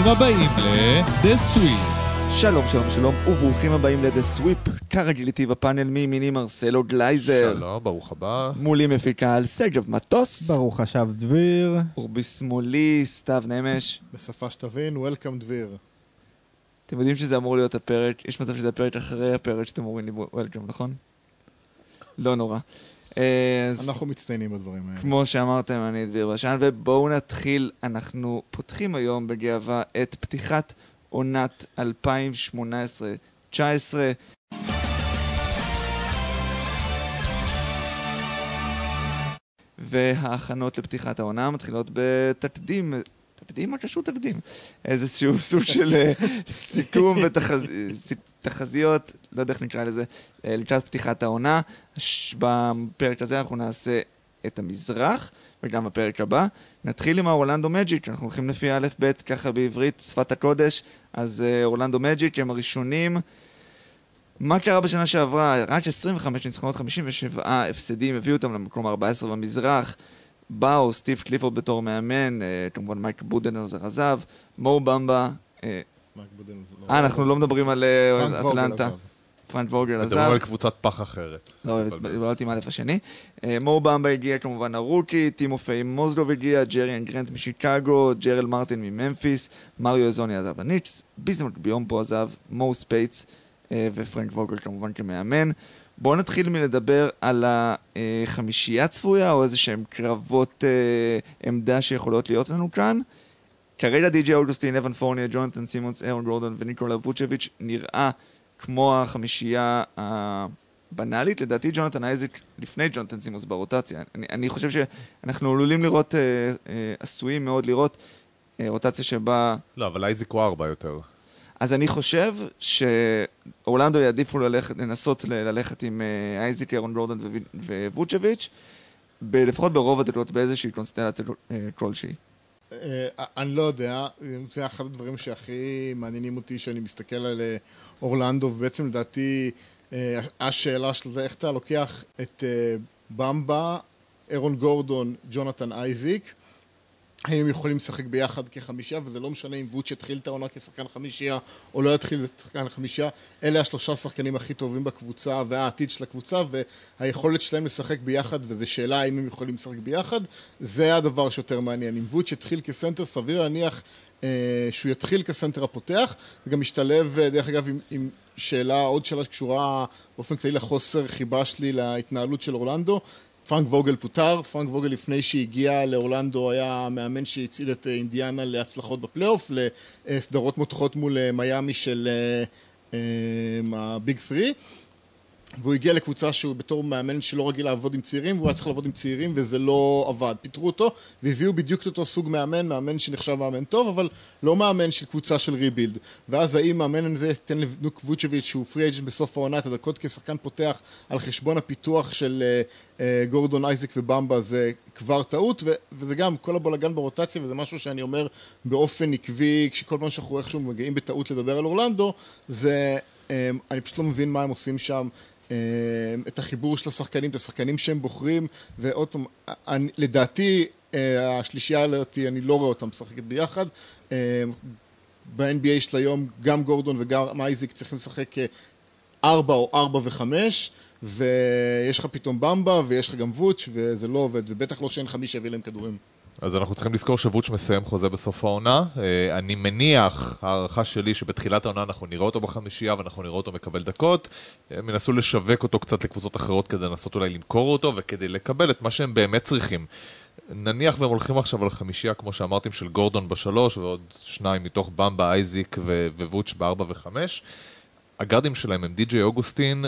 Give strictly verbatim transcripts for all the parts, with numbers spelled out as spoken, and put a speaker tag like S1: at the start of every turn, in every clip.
S1: הבאים ל-The Sweep.
S2: שלום שלום שלום וברוכים הבאים ל-The Sweep. כרגיל איתי בפאנל מימיני מרסלו גלייזר.
S3: שלום, ברוך הבא.
S2: מולי מפיקה על סג'ב מטוס.
S4: ברוך השב דביר.
S2: ובשמאלי סתיו נמש.
S5: בשפה שתבין, וולקאם דביר.
S2: אתם יודעים שזה אמור להיות הפרק, יש מצב שזה הפרק אחרי הפרק שאתם אומרים לי וולקאם, נכון? לא נורא.
S5: אנחנו מצטיינים בדברים האלה.
S2: כמו שאמרתם, אני דביר בשן, ובואו נתחיל. אנחנו פותחים היום בגאווה את פתיחת עונת אלפיים שמונה עשרה תשע עשרה. וההכנות לפתיחת העונה מתחילות בתקדים, תקדים? מה קשור תקדים? איזשהו סוג של סיכום ותחזיות, לא יודע איך נקרא לזה, לקראת פתיחת העונה. בפרק הזה אנחנו נעשה את המזרח, וגם בפרק הבא. נתחיל עם האורלנדו מג'יק, אנחנו הולכים לפי א' ב' ככה בעברית, שפת הקודש. אז אורלנדו מג'יק הם הראשונים. מה קרה בשנה שעברה? רק עשרים וחמש ניצחונות, חמישים ושבעה הפסדים, הביאו אותם למקום ארבע עשרה במזרח. באו סטיב קליפורד בתור מאמן, כמובן מייק בודנהאוזר עזב, מו במבה.
S5: מייק בודנהאוזר.
S2: אה, אנחנו לא מדברים על אטלנטה. פרנק ווגל עזב.
S3: מדברים על קבוצת פח אחרת.
S2: לא, דיברתי עם א' השני. מו במבה הגיע כמובן הרוקי, טימופי מוזלוב הגיע, ג'ריאן גרנט משיקגו, ג'רל מרטין מממפיס, מריו אזוני עזב הניטס, ביזמק ביומפו עזב, מו ספייטס ופרנק ווגל כמובן כמאמן. בואו נתחיל מלדבר על החמישייה צפויה, או איזה שהם קרבות עמדה שיכולות להיות לנו כאן. כרגע די.ג'יי אוגוסטין, אבן פורניה, ג'ונתן סימונס, אירון גורדון וניקולה ווצ'ביץ' נראה כמו החמישייה הבנאלית. לדעתי ג'ונתן אייזק לפני ג'ונתן סימונס ברוטציה. אני, אני חושב שאנחנו עלולים לראות, אה, אה, עשויים מאוד לראות אה, רוטציה שבה...
S3: לא, אבל אייזק הוא ארבע יותר.
S2: אז אני חושב שאורלנדו יעדיפו ללכת, לנסות ללכת עם אה, אייזק, אירון גורדון וווצ'ביץ', לפחות ברוב הדקות באיזושהי קונסטלציה אה, כלשהי.
S5: אני לא יודע, זה אחד הדברים שהכי מעניינים אותי שאני מסתכל על אורלנדו, ובעצם לדעתי השאלה של זה, איך אתה לוקח את במבה, אירון גורדון, ג'ונתן אייזיק, האם הם יכולים לשחק ביחד כחמישייה, וזה לא משנה אם ווץ' יתחיל את העונה כשחקן חמישייה או לא יתחיל את שחקן חמישייה. אלה השלושה שחקנים הכי טובים בקבוצה והעתיד של הקבוצה, והיכולת שלהם לשחק ביחד, וזו שאלה האם הם יכולים לשחק ביחד, זה הדבר שיותר מעניין. אם ווץ' יתחיל כסנטר, סביר להניח אה, שהוא יתחיל כסנטר הפותח, זה גם משתלב דרך אגב עם, עם שאלה, עוד שאלה שקשורה באופן כללי לחוסר חיבה שלי להתנהלות של אורלנדו. פרנק ווגל פוטר, פרנק ווגל לפני שהגיע לאורלנדו היה מאמן שהציל את אינדיאנה להצלחות בפלייאוף, לסדרות מותחות מול מיאמי של הביג תרי, והוא הגיע לקבוצה שהוא בתור מאמן שלא רגיל לעבוד עם צעירים, והוא היה צריך לעבוד עם צעירים וזה לא עבד. פיתרו אותו והביאו בדיוק אותו סוג מאמן, מאמן שנחשב מאמן טוב, אבל לא מאמן של קבוצה של ריבילד. ואז האם מאמן הזה תן לנוק ווצ'ביץ' שהוא פרי אייג'נט בסוף העונה, את הדקות כשחקן פותח על חשבון הפיתוח של uh, uh, גורדון, אייזק ובמבה, זה כבר טעות, ו- וזה גם כל הבולגן ברוטציה, וזה משהו שאני אומר באופן עקבי, כשכל פעם שאנחנו איכשהו מגיעים בטעות לדבר על אורלנדו, זה, um, אני פשוט לא מבין מה הם עושים שם, את החיבור של השחקנים, את השחקנים שהם בוחרים, ועוד פעם, לדעתי, השלישייה עליתי, אני לא רואה אותם משחקת ביחד. ב-אן בי איי של היום, גם גורדון וגם אייזיק צריכים לשחק ארבע או ארבע וחמש, ויש לך פתאום במבה, ויש לך גם ווץ', וזה לא עובד, ובטח לא שאין חמיש שיביא להם כדורים.
S3: אז אנחנו צריכים לזכור שוואץ' מסיים חוזה בסוף העונה. אני מניח, הערכה שלי, שבתחילת העונה אנחנו נראה אותו בחמישייה, ואנחנו נראה אותו מקבל דקות. הם ינסו לשווק אותו קצת לקבוצות אחרות כדי לנסות אולי למכור אותו, וכדי לקבל את מה שהם באמת צריכים. נניח והם הולכים עכשיו על חמישייה, כמו שאמרתם, של גורדון בשלוש, ועוד שניים מתוך במבה, אייזיק ווואץ' בארבע וחמש. הגארדים שלהם הם די.ג'יי אוגוסטין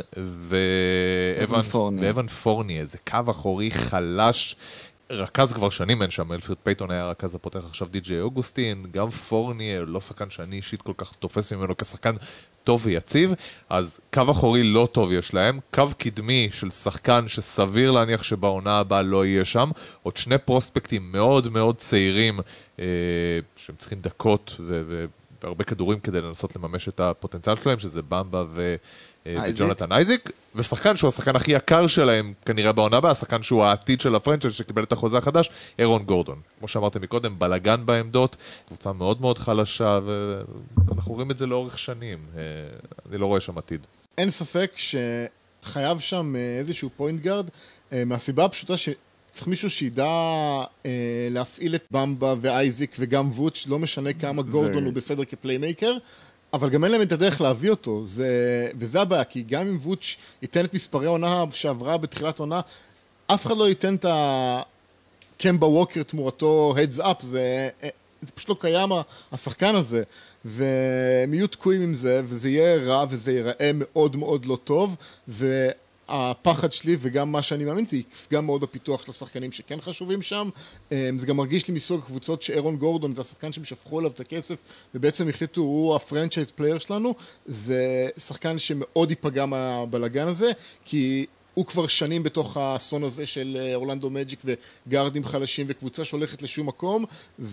S3: ואבן פורניה. זה קו אחורי חלש, רכז כבר שנים אין שם, אלפרד פייטון היה רכז הפותח, עכשיו די.ג'יי אוגוסטין, גם פורניה, לא שחקן שאני אישית כל כך תופס ממנו כשחקן טוב ויציב, אז קו אחורי לא טוב יש להם, קו קדמי של שחקן שסביר להניח שבעונה הבאה לא יהיה שם, עוד שני פרוספקטים מאוד מאוד צעירים, אה, שהם צריכים דקות ו... ו- והרבה כדורים כדי לנסות לממש את הפוטנציאל שלהם, שזה במבה וג'ונתן אייזיק, ושחקן שהוא השחקן הכי יקר שלהם, כנראה בעונה הבאה, השחקן שהוא העתיד של הפרנצ'ייז שקיבל את החוזה החדש, אירון גורדון. כמו שאמרתם מקודם, בלגן בעמדות, קבוצה מאוד מאוד חלשה, ואנחנו רואים את זה לאורך שנים. אני לא רואה שם עתיד.
S5: אין ספק שחייב שם איזשהו פוינט גארד, מהסיבה הפשוטה שצריך מישהו שידע להפעיל את במבה ואייזיק וגם ווץ', לא משנה כמה גורדון הוא בסדר כפליימייקר, אבל גם אין להם את הדרך להביא אותו, זה, וזה הבעיה, כי גם אם ווץ' ייתן את מספרי עונה שעברה בתחילת עונה, אף אחד לא ייתן את הקמבה ווקר תמורתו heads up, זה, זה פשוט לא קיים השחקן הזה, והם יהיו תקועים עם זה, וזה יהיה רע, וזה ייראה מאוד מאוד לא טוב, והפחד שלי וגם מה שאני מאמין, זה יפגע מאוד בפיתוח של השחקנים שכן חשובים שם, זה גם מרגיש לי מסוג הקבוצות שאירון גורדון זה השחקן שהם שפכו עליו את הכסף, ובעצם החליטו, הוא הפרנצ'ייז פלייר שלנו, זה שחקן שמאוד ייפגע מהבלגן הזה, כי הוא כבר שנים בתוך האסון הזה של אורלנדו מג'יק וגארדים חלשים וקבוצה שהולכת לשום מקום,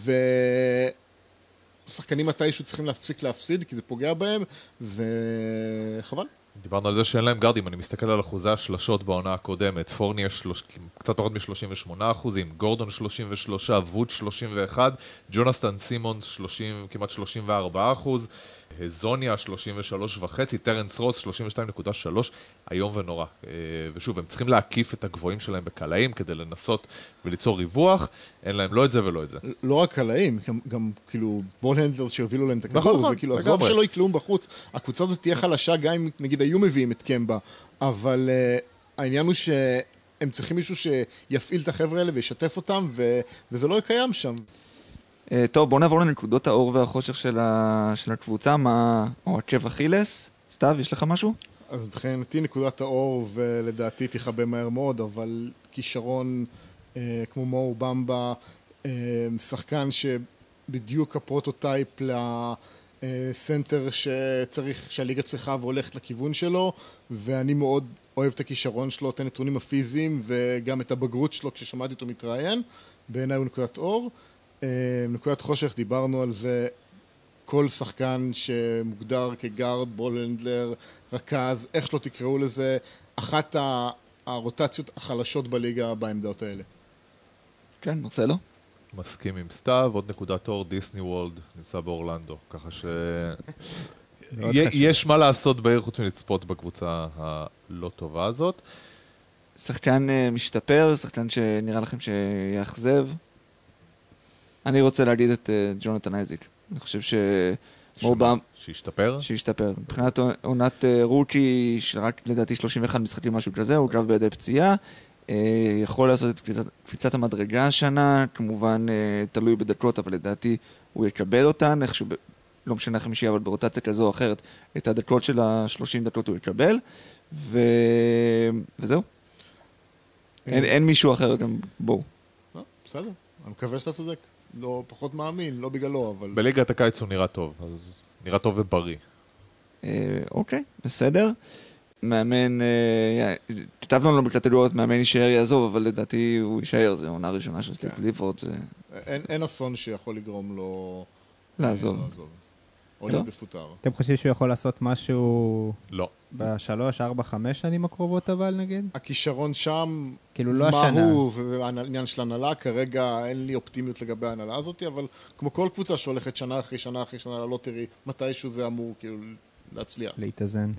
S5: ושחקנים מתישהו צריכים להפסיק להפסיד, כי זה פוגע בהם, וחבל.
S3: דיברנו על זה שאין להם גארדים, אני מסתכל על אחוזי השלשות בעונה הקודמת, פורניה שלוש... קצת פחות מ-שלושים ושמונה אחוזים, גורדון שלושים ושלוש, ווד שלושים ואחת, ג'ונסטן סימונס שלושים, כמעט שלושים וארבעה אחוז, זוניה שלושים ושלוש וחצי, טרנס רוס שלושים ושתיים נקודה שלוש, היום ונורא. ושוב, הם צריכים להקיף את הגבוהים שלהם בקלעים כדי לנסות וליצור ריווח, אין להם לא את זה ולא את זה.
S5: לא רק קלעים, גם, גם כאילו בול הנדלרס שהובילו להם את הכדור, זה כאילו עזוב שלא יקלום בחוץ, הקבוצה הזאת תהיה חלשה גם אם נגיד היו מביאים את קמבה, אבל uh, העניין הוא שהם צריכים מישהו שיפעיל את החבר'ה האלה וישתף אותם, ו... וזה לא קיים שם.
S2: Uh, טוב, בואו נעבור לנקודות האור והחושך של, ה... של הקבוצה, מה... או עקב אכילס. סתיו, יש לך משהו?
S5: אז מבחינתי נקודת האור, ולדעתי תחבא מהר מאוד, אבל כישרון uh, כמו מור במבה, uh, שחקן שבדיוק הפרוטוטייפ לסנטר שצריך, שהליגה צריכה והולכת לכיוון שלו, ואני מאוד אוהב את הכישרון שלו, את הנתונים הפיזיים, וגם את הבגרות שלו כששמעתי אותו מתראיין, בעיניי הוא נקודת אור. נקודת חושך, דיברנו על זה, כל שחקן שמוגדר כגארד, בולנדלר, רכז, איך שלא תקראו לזה, אחת הרוטציות החלשות בליגה בעמדות האלה.
S2: כן, מרסלו?
S3: מסכים עם סתיו, עוד נקודת אור, דיסני וולד, נמצא באורלנדו, ככה ש... יש מה לעשות בעיר חוץ מלצפות בקבוצה הלא טובה הזאת.
S2: שחקן משתפר, שחקן שנראה לכם שיאכזב. אני רוצה להגיד את ג'ונתן אייזיק. אני חושב ש...
S3: שישתפר?
S2: שישתפר. מבחינת עונת רוקי, שרק לדעתי שלושים ואחד משחקים משהו כזה, הוא קרב בידי פציעה. יכול לעשות את קפיצת, קפיצת המדרגה השנה, כמובן תלוי בדקות, אבל לדעתי הוא יקבל אותן, איכשהו, לא משנה חמישי, אבל ברוטציה כזו או אחרת, את הדקות של ה-שלושים דקות הוא יקבל, ו... וזהו. אין, אין מישהו אחר גם, בואו.
S5: בסדר, אני מקווה שאתה צודק. לא פחות מאמין, לא בגללו, אבל...
S3: בליגת הקיץ הוא נראה טוב, אז נראה טוב ובריא.
S2: אוקיי, בסדר. מאמן, כתבנו לנו בקטגוריות, מאמן יישאר יעזוב, אבל לדעתי הוא יישאר, זה עונה ראשונה של סטיב קליפורד.
S5: אין אסון שיכול לגרום לו...
S2: לעזוב.
S5: או להיות בפוטר.
S4: אתם חושבים שהוא יכול לעשות משהו...
S3: לא.
S4: בשלוש, ארבע, חמש שנים הקרובות אבל נגיד?
S5: הכישרון שם,
S4: כאילו לא השנה.
S5: מה הוא, והעניין של הנהלה, כרגע אין לי אופטימיות לגבי ההנהלה הזאת, אבל כמו כל קבוצה שהולכת שנה אחרי שנה אחרי שנה, לא תראי מתישהו זה אמור כאילו להצליח.
S4: להתאזן.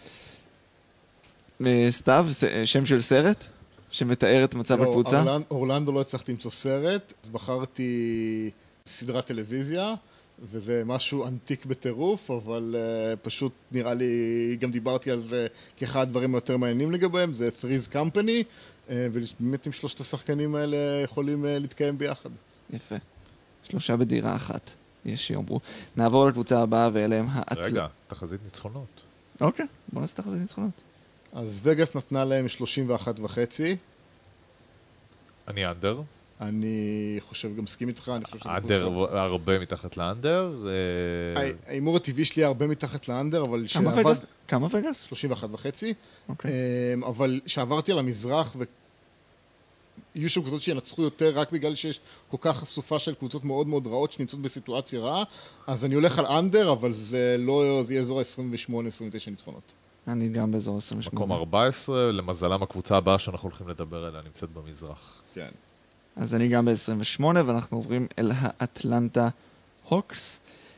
S2: סתיו, שם של סרט שמתאר את מצב הקבוצה?
S5: אורלנדו לא הצלחתי למצוא סרט, אז בחרתי סדרת טלוויזיה, וזה משהו אנטיק בטירוף, אבל uh, פשוט נראה לי, גם דיברתי על זה כאחד הדברים היותר מעניינים לגביהם, זה Three's Company, uh, ובאמת עם שלושת השחקנים האלה יכולים uh, להתקיים ביחד.
S2: יפה. שלושה בדירה אחת, יש שיאמרו. נעבור לקבוצה הבאה ואליהם האטל...
S3: רגע, תחזית ניצחונות.
S2: אוקיי, בוא נעשה תחזית ניצחונות.
S5: אז וגאס נתנה להם שלושים ואחת וחצי.
S3: אני אנדר.
S5: אני חושב, גם מסכים איתך, אני חושב שזה קבוצה.
S3: אנדר הרבה מתחת לאנדר.
S5: האימור הטבעי שלי הרבה מתחת לאנדר, אבל...
S2: כמה וגאס?
S5: שלושים ואחת וחצי.
S2: אוקיי.
S5: אבל שעברתי על המזרח, ויהיו שם קבוצות שינצחו יותר רק בגלל שיש כל כך סופה של קבוצות מאוד מאוד רעות שנמצאות בסיטואציה רעה, אז אני הולך על אנדר, אבל זה לא, זה יהיה אזור ה-עשרים ושמונה עשרים ותשע ניצחונות.
S2: אני גם באזור עשרים ושמונה.
S3: מקום ארבע עשרה, למזלם הקבוצה הבאה שאנחנו הולכים לדבר עליה נמצאת במזרח.
S5: כן.
S2: אז אני גם ב-עשרים ושמונה, ואנחנו עוברים אל האטלנטה הוקס.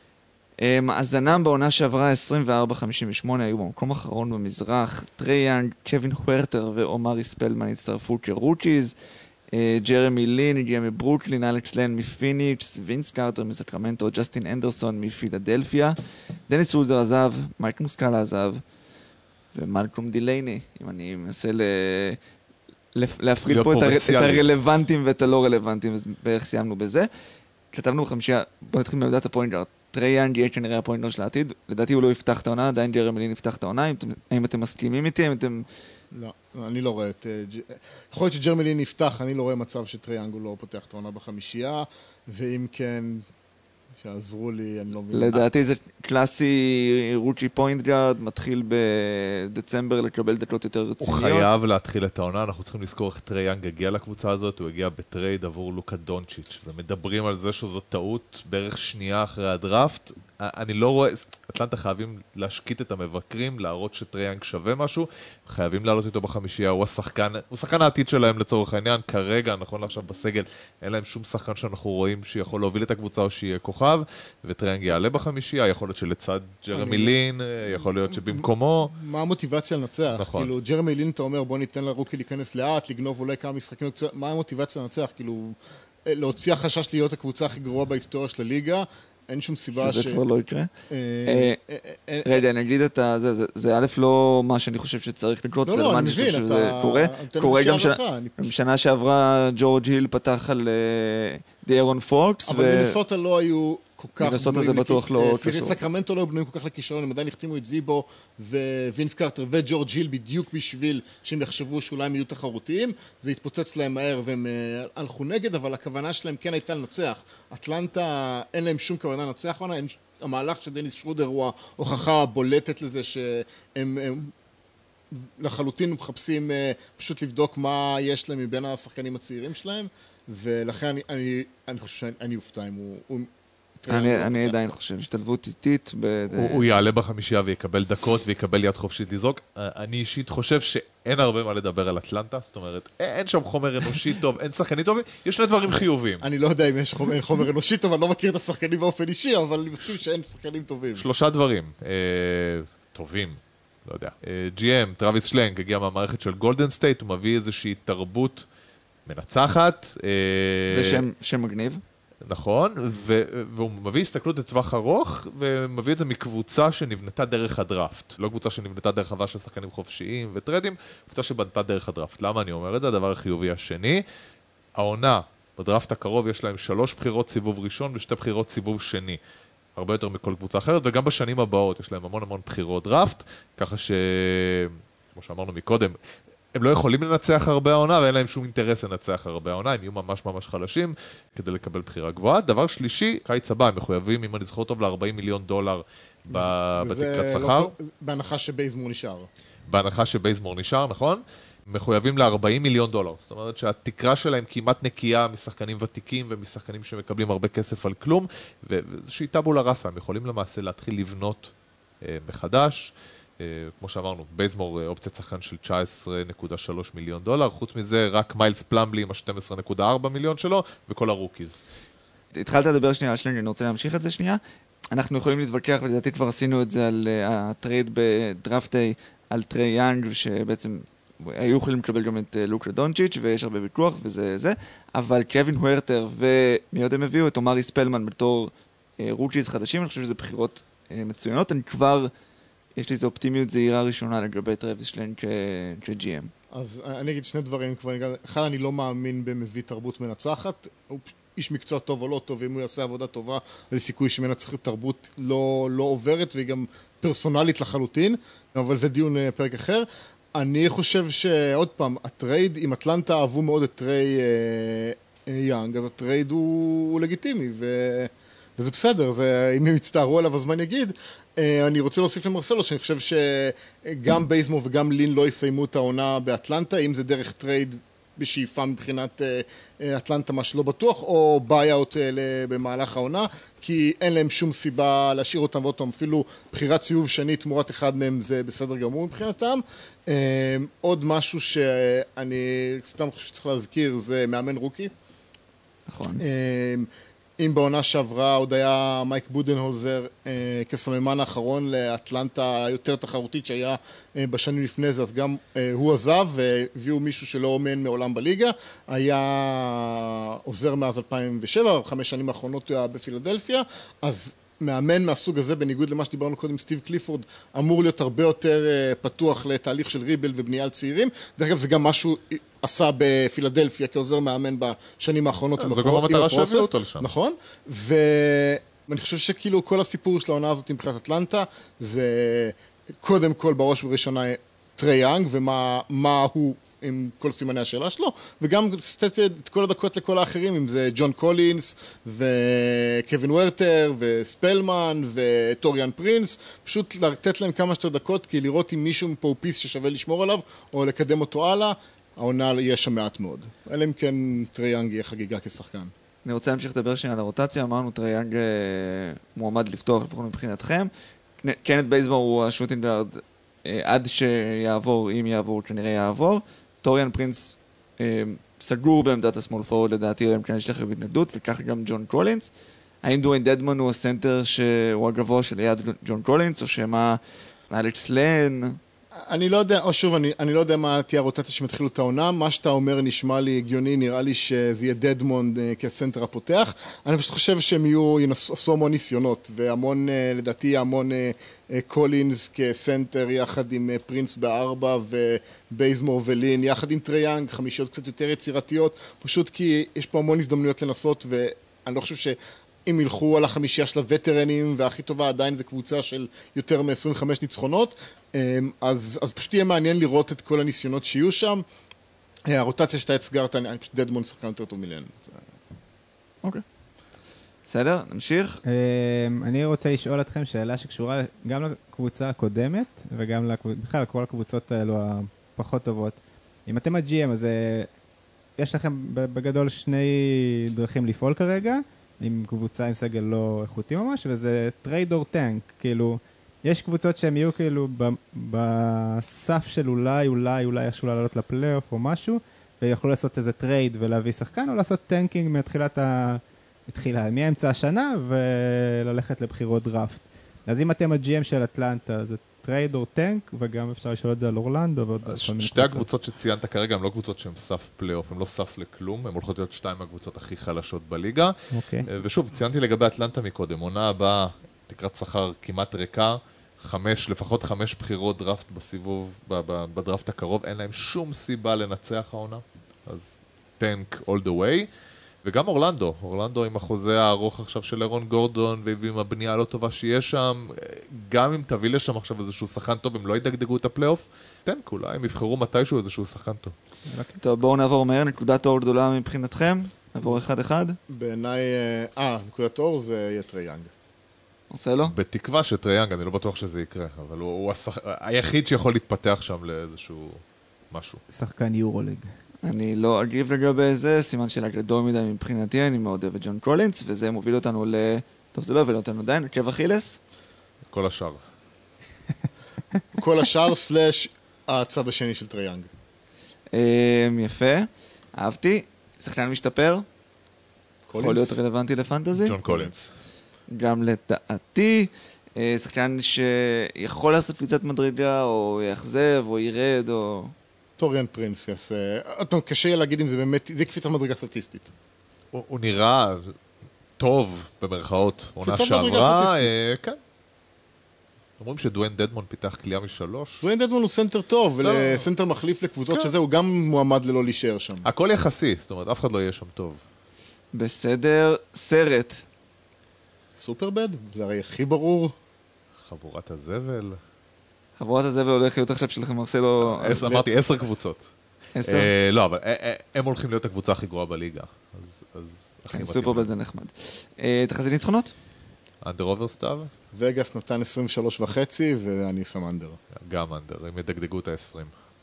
S2: מאזנם בעונה שעברה עשרים וארבע חמישים ושמונה, היו במקום אחרון במזרח. טריי יאנג, קווין הוורטר ואומרי ספלמן הצטרפו כרוקיז. ג'רמי לין הגיע מברוקלין, אלכס לן מפיניקס, וינס קארטר מסקרמנטו, ג'סטין אנדרסון מפילדלפיה. דניס רוזר עזב, מייק מוסקאלה עזב, ומלקום דילייני, אם אני מנסה ל... להפריד פה את, הר... את הרלוונטים ואת הלא רלוונטים, אז בערך סיימנו בזה. כתבנו בחמישייה, בוא נתחיל מעמדת הפוינטגארד. טריי יאנג יהיה כנראה הפוינטגארד של העתיד, לדעתי הוא לא יפתח את העונה, עדיין ג'רמי לין יפתח את העונה, האם אתם, האם אתם מסכימים איתי, האם אתם...
S5: לא, אני לא רואה את... יכול להיות שג'רמי לין יפתח, אני לא רואה מצב שטריי יאנג הוא לא פותח את העונה בחמישייה, ואם כן, שעזרו לי, אני לא מבין.
S2: לדעתי זה קלאסי רוקי פוינטגארד, מתחיל בדצמבר לקבל דקות יותר רציניות.
S3: הוא חייב להתחיל את העונה, אנחנו צריכים לזכור איך טריי יאנג הגיע לקבוצה הזאת, הוא הגיע בטרייד עבור לוקה דונצ'יץ', ומדברים על זה שזו טעות בערך שנייה אחרי הדראפט. אני לא רואה, אטלנטה חייבים להשקיט את המבקרים, להראות שטריי יאנג שווה משהו, חייבים לעלות איתו בחמישייה, הוא השחקן, הוא שחקן העתיד שלהם לצורך העניין, כרגע, נכון לעכשיו בסגל, אין להם שום שחקן שאנחנו רואים שיכול להוביל את הקבוצה או שיהיה כוכב, וטריי יאנג יעלה בחמישייה, יכול להיות שלצד ג'רמי לין, יכול להיות שבמקומו...
S5: מה המוטיבציה לנצח?
S3: נכון.
S5: כאילו, ג'רמי לין, אתה אומר, בוא ניתן לרוקי להיכנס לאט, לגנוב אולי כמה משחקים, מה המוטיבציה לנצח? כאילו, להוציא החשש להיות הקבוצה הכי גרועה בהיסטוריה של הליגה, אין שום סיבה ש...
S2: זה כבר לא יקרה. רגע, אני אגיד את זה, זה א' לא מה שאני חושב שצריך לקרות,
S5: לא, לא, אני מבין, אתה...
S2: קורה גם שנה שעברה ג'ורג' היל פתח על דיירון פוקס.
S5: אבל מנסוטה לא היו כל כך...
S2: מנסוטה זה בטוח לא
S5: קשור. סקרמנטו לא היו בנויים כל כך לכישרון, הם עדיין החתימו את זיבו ווינס קארטר וג'ורג' היל בדיוק בשביל שהם יחשבו שאולי הם יהיו תחרותיים, זה התפוצץ להם מהר והם הלכו נגד, אבל הכוונה שלהם כן הייתה לנצח. אטלנטה אין להם שום כוונה לנצח, המהלך של דניס שרודר הוא ההוכחה הבולטת לזה שהם לחלוטין מחפשים פשוט לבדוק מה יש להם מבין השחקנים הצעירים שלהם, ולכן אני, אני, אני חושב שאני אופתע אם הוא... הוא
S2: אני, אני עדיין חושב, השתלבות איטית. ב...
S3: הוא, הוא יעלה בחמישייה ויקבל דקות ויקבל יד חופשית לזרוק. אני אישית חושב שאין הרבה מה לדבר על אטלנטה, זאת אומרת, אין שם חומר אנושי טוב, אין שחקנים טובים, יש שני דברים חיובים.
S5: אני לא יודע אם יש חומר, חומר אנושי טוב, אני לא מכיר את השחקנים באופן אישי, אבל אני מסכים שאין שחקנים טובים.
S3: שלושה דברים אה, טובים, לא יודע. אה, ג'י אם, טרוויס שלנג, הגיע מהמערכת של גולדן סטייט, הוא מביא איזושהי תרבות מנצחת. אה,
S2: ושם שם מגניב.
S3: נכון, ו- והוא מביא הסתכלות לטווח ארוך, ומביא את זה מקבוצה שנבנתה דרך הדראפט. לא קבוצה שנבנתה דרך הבאה של שחקנים חופשיים וטרדים, קבוצה שבנתה דרך הדראפט. למה אני אומר את זה? הדבר החיובי השני, העונה, בדראפט הקרוב יש להם שלוש בחירות סיבוב ראשון ושתי בחירות סיבוב שני. הרבה יותר מכל קבוצה אחרת, וגם בשנים הבאות יש להם המון המון בחירות דראפט, ככה ש... כמו שאמרנו מקודם, הם לא יכולים לנצח הרבה העונה, ואין להם שום אינטרס לנצח הרבה העונה, הם יהיו ממש ממש חלשים כדי לקבל בחירה גבוהה. דבר שלישי, קיץ הבא, הם מחויבים, אם אני זוכר טוב, ל-ארבעים מיליון דולר בתקרת שכר.
S5: לא, בהנחה שבייזמור נשאר.
S3: בהנחה שבייזמור נשאר, נכון? מחויבים ל-ארבעים מיליון דולר. זאת אומרת שהתקרה שלהם כמעט נקייה משחקנים ותיקים ומשחקנים שמקבלים הרבה כסף על כלום, וזושהי טאבולה ראסה, הם יכולים למעשה להתחיל לבנות אה, מחדש. כמו שאמרנו, בייזמור אופציית שחקן של תשע עשרה נקודה שלוש מיליון דולר, חוץ מזה רק מיילס פלמבלי עם ה-שתים עשרה נקודה ארבע מיליון שלו, וכל הרוקיז.
S2: התחלת לדבר שנייה על שלנג, אני רוצה להמשיך את זה שנייה. אנחנו יכולים להתווכח, ולדעתי כבר עשינו את זה על הטרייד בדראפט דיי, על טריי יאנג, שבעצם היו יכולים לקבל גם את לוקה דונצ'יץ', ויש הרבה ויכוח וזה זה, אבל קווין הוורטר ומי עוד הם הביאו? את אומרי ספלמן בתור רוקיז חדשים, אני חושב שזה בחירות מצוינות, אני כבר... יש לי איזו אופטימיות זהירה ראשונה לגבי טרוויס שלנג כ-ג'י אם.
S5: אז אני אגיד שני דברים כבר. אחד, אני לא מאמין במביא תרבות מנצחת. הוא איש מקצוע טוב או לא טוב, אם הוא יעשה עבודה טובה, אז סיכוי שמנצחת תרבות לא, לא עוברת, והיא גם פרסונלית לחלוטין, אבל זה דיון פרק אחר. אני חושב שעוד פעם, הטרייד, אם אטלנטה אהבו מאוד את טריי אה, יאנג, אז הטרייד הוא, הוא לגיטימי, ו... וזה בסדר, זה, אם הם יצטערו עליו, אז מה אני אגיד? אני רוצה להוסיף למרסלו, שאני חושב שגם בייזמור וגם לין לא יסיימו את העונה באטלנטה, אם זה דרך טרייד בשאיפה מבחינת אטלנטה, מה שלא בטוח, או ביי-אוט במהלך העונה, כי אין להם שום סיבה להשאיר אותם ואותם, אפילו בחירת סיבוב שני תמורת אחד מהם זה בסדר גמור מבחינתם. עוד משהו שאני סתם חושב שצריך להזכיר זה מאמן רוקי.
S2: נכון.
S5: אם בעונה שעברה עוד היה מייק בודנהולזר אה, כסממן האחרון לאטלנטה היותר תחרותית שהיה אה, בשנים לפני זה, אז גם אה, הוא עזב והביאו מישהו שלא אומן מעולם בליגה, היה עוזר מאז אלפיים ושבע, חמש שנים האחרונות היה בפילדלפיה, אז מאמן מהסוג הזה, בניגוד למה שדיברנו קודם, סטיב קליפורד, אמור להיות הרבה יותר uh, פתוח לתהליך של ריבל ובנייה על צעירים. דרך אגב, זה גם משהו עשה בפילדלפיה כעוזר מאמן בשנים האחרונות.
S3: זו גם המטרה שהביאו אותו לשם.
S5: נכון, ואני חושב שכאילו כל הסיפור של העונה הזאת מבחינת אטלנטה, זה קודם כל בראש ובראשונה טרי יאנג, ומה מה הוא עם כל סימני השאלה שלו, וגם לתת את כל הדקות לכל האחרים, אם זה ג'ון קולינס, וקווין וורטר, וספלמן, וטוריאן פרינס, פשוט לתת להם כמה שתי דקות, כי לראות אם מישהו פה הוא פיס ששווה לשמור עליו, או לקדם אותו הלאה, העונה יהיה שם מעט מאוד. אלא אם כן טרי יאנג יהיה חגיגה כשחקן.
S2: אני רוצה להמשיך לדבר שנייה על הרוטציה, אמרנו טרי יאנג מועמד לפתוח לפחות מבחינתכם. קנט בייזמור הוא השוטינגארד עד שיעבור, אם יעבור, כנראה יעבור. טוריאן פרינס אה, סגור בעמדת השמאל פורוד לדעתי, אלא אם כן יש לכם התנגדות, וכך גם ג'ון קולינס. האם דוויין דדמן הוא הסנטר שהוא הגבוה שליד ג'ון קולינס, או שמה אלכס לן?
S5: אני לא יודע, או שוב, אני, אני לא יודע מה תהיה הרוטציה שמתחילו את העונה, מה שאתה אומר נשמע לי הגיוני, נראה לי שזה יהיה דדמונד uh, כסנטר הפותח. אני פשוט חושב שהם יהיו, ינסו המון ניסיונות, והמון, uh, לדעתי, המון uh, uh, קולינס כסנטר יחד עם uh, פרינס בארבע, ובייזמור ולין, יחד עם טרי יאנג, חמישיות קצת יותר יצירתיות, פשוט כי יש פה המון הזדמנויות לנסות, ואני לא חושב ש... אם ילכו על החמישייה של הווטרנים, והכי טובה עדיין זה קבוצה של יותר מ-עשרים וחמש ניצחונות, אז, אז פשוט יהיה מעניין לראות את כל הניסיונות שיהיו שם. הרוטציה שאתה הצגרת, אני פשוט דדמון שחקן יותר טוב מלן.
S2: אוקיי. בסדר, נמשיך.
S4: אני רוצה לשאול אתכם שאלה שקשורה גם לקבוצה הקודמת, וגם בכלל לכל הקבוצות האלו הפחות טובות. אם אתם ה-ג'י אם, אז יש לכם בגדול שני דרכים לפעול כרגע, עם קבוצה עם סגל לא איכותי ממש, וזה טרייד אור טנק, כאילו, יש קבוצות שהן יהיו כאילו בסף של אולי, אולי, אולי ישו לעלות לפלייאוף או משהו, ויכולו לעשות איזה טרייד ולהביא שחקן, או לעשות טנקינג מתחילת ה... התחילה, מאמצע השנה, וללכת לבחירות דראפט. אז אם אתם ה-ג'י אם של אטלנטה, זה טרייד או טנק, וגם אפשר לשאול את זה על אורלנדו.
S3: שתי הקבוצות שציינת כרגע, הן לא קבוצות שהן סף פלייאוף, הן לא סף לכלום, הן הולכות להיות שתיים מהקבוצות הכי חלשות בליגה. ושוב, ציינתי לגבי אטלנטה מקודם, עונה הבאה, תקרת שכר כמעט ריקה, חמש, לפחות חמש בחירות דראפט בסיבוב, בדראפט הקרוב, אין להם שום סיבה לנצח העונה. אז טנק all the way. וגם אורלנדו, אורלנדו עם החוזה הארוך עכשיו של אירון גורדון, ועם הבנייה הלא טובה שיש שם, גם אם תביא לשם עכשיו איזשהו שחקן טוב, הם לא ידגדגו את הפלייאוף, טנק, אולי הם יבחרו מתישהו איזשהו שחקן טוב.
S2: טוב, בואו נעבור מהר, נקודת אור גדולה מבחינתכם, נעבור אחד אחד.
S5: בעיניי, אה, נקודת אור זה יהיה טרי יאנג.
S2: עושה לו?
S3: בתקווה שטרי יאנג, אני לא בטוח שזה יקרה, אבל הוא, הוא השח... היחיד שיכול להתפתח שם לאיזשהו משהו.
S4: שחקן יורוליג.
S2: אני לא אגיב לגבי זה, סימן שאלה גדול מדי מבחינתי, אני מאוד אוהב את ג'ון קולינס, וזה מוביל אותנו ל... טוב, זה לא הוביל אותנו עדיין, עקב אכילס.
S3: כל השאר.
S5: כל השאר סלש הצד השני של טרי יאנג.
S2: יפה, אהבתי. שחקן משתפר. יכול להיות רלוונטי לפנטזי.
S3: ג'ון קולינס.
S2: גם לדעתי, שחקן שיכול לעשות קפיצת מדרגה, או יחזב, או ירד, או...
S5: טוריאן פרינס יעשה... עוד פעם, קשה יהיה להגיד אם זה באמת... זה קפיצת מדרגה סטטיסטית.
S3: הוא, הוא נראה טוב, במרכאות. עונה
S5: קפיצת מדרגה
S3: שעברה,
S5: סטטיסטית.
S3: אה, כן. אומרים שדוויין דדמון פיתח קליעה משלוש.
S5: דוויין דדמון הוא סנטר טוב, ולסנטר מחליף לקבוצות שזה, הוא גם מועמד ללא להישאר שם.
S3: הכל יחסי, זאת אומרת, אף אחד לא יהיה שם טוב.
S2: בסדר, סרט.
S5: סופרבד? זה הרי הכי ברור.
S3: חבורת הזבל.
S2: חבורת הזבל הולך להיות עכשיו שלכם מרסלו...
S3: אמרתי עשר קבוצות.
S2: עשר?
S3: לא, אבל הם הולכים להיות הקבוצה הכי גרועה בליגה. אז...
S2: סופרבד זה נחמד. תחזית ניצחונות?
S3: אנדר אוברסטאב?
S5: וגאס נתן עשרים ושלוש וחצי, ואני שם אנדר.
S3: גם אנדר, הם ידגדגו את ה-עשרים.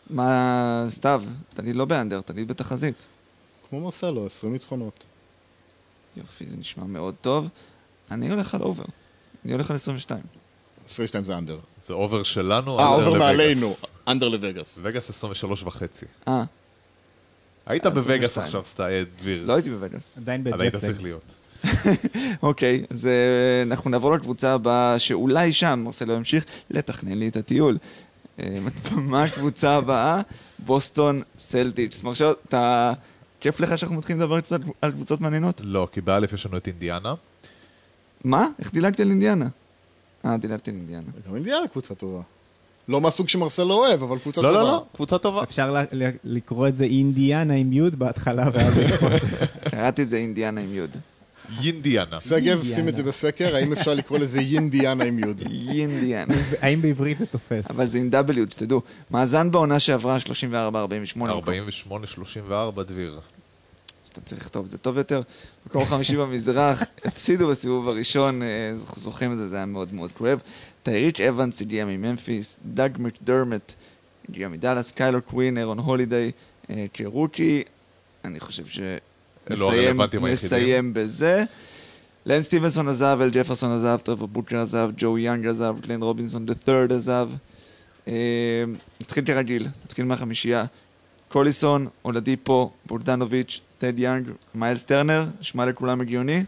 S2: מה, סתיו, תגיד לא באנדר, תגיד בתחזית.
S5: כמו מרסלו, עשרים ניצחונות.
S2: יופי, זה נשמע מאוד טוב. אני הולך על אובר. אני הולך על עשרים ושתיים.
S5: עשרים ושתיים זה אנדר.
S3: זה אובר שלנו,
S5: אה,
S3: אנדר
S5: אובר
S3: לווגאס.
S5: מעלינו, אנדר לווגאס.
S3: וגאס עשרים ושלוש וחצי.
S2: אה,
S3: היית
S2: עשרים
S3: בווגאס
S2: ושתיים.
S3: עכשיו, סטייד, דביר.
S2: לא הייתי בווגאס.
S4: עדיין
S3: אבל היית
S4: בג'טלג.
S3: צריך להיות.
S2: אוקיי, אז אה, אנחנו נעבור לקבוצה הבאה, שאולי שם, מרסלו ימשיך לתכנן לי את הטיול. אה, מה הקבוצה הבאה? בוסטון סלטיקס. מרשו, אתה... כיף לך שאנחנו מתחילים לדבר קצת על קבוצות מעניינות?
S3: לא, כי באלף יש לנו את אינדיאנה.
S2: מה? איך דילגתי על אינדיאנה? אה, דילגתי על אינדיאנה.
S5: גם אינדיאנה קבוצה טובה. לא מהסוג שמרסלו אוהב, אבל קבוצה
S3: לא,
S5: טובה.
S3: לא, לא, קבוצה טובה.
S4: אפשר ל- ל- לקרוא את זה אינדיאנה עם יוד בהתחלה, ואז לקפוץ.
S2: קראתי את זה אינדיאנה עם יוד.
S3: אינדיאנה.
S5: שגב,
S4: אינדיאנה.
S5: שים את זה בסקר, האם אפשר לקרוא לזה אינדיאנה עם יוד?
S2: אינדיאנה.
S4: האם בעברית זה תופס?
S2: אבל זה עם W, שתדעו. מאזן בעונה שעברה שלושים וארבע ארבעים ושמונה.
S3: ארבעים ושמונה שלושים וארבע דביר.
S2: אז אתה צריך לכתוב את זה טוב יותר. מקום חמישי במזרח, הפסידו בסיבוב הראשון, אה, אנחנו זוכרים את זה, זה היה מאוד מאוד כואב. טייריץ' אבנס הגיע מממפיס, דאג מקדרמט הגיע מדלס, קיילו קווין, אירון הולידיי, אה, כרוקי, אני חושב
S3: אלו
S2: שנסיים
S3: הרלוונטיים היחידים.
S2: נסיים בזה. לן סטיבנסון עזב, אל ג'פרסון עזב, טרוור בוטשר עזב, ג'ו יאנג עזב, גלן רובינסון דה ת'רד עזב. אה, נתחיל כרגיל, נתחיל מהחמישייה. קוליסון, אולדיפו, בורדנוביץ', טד יאנג, מיילס טרנר, נשמע לכולם הגיוני.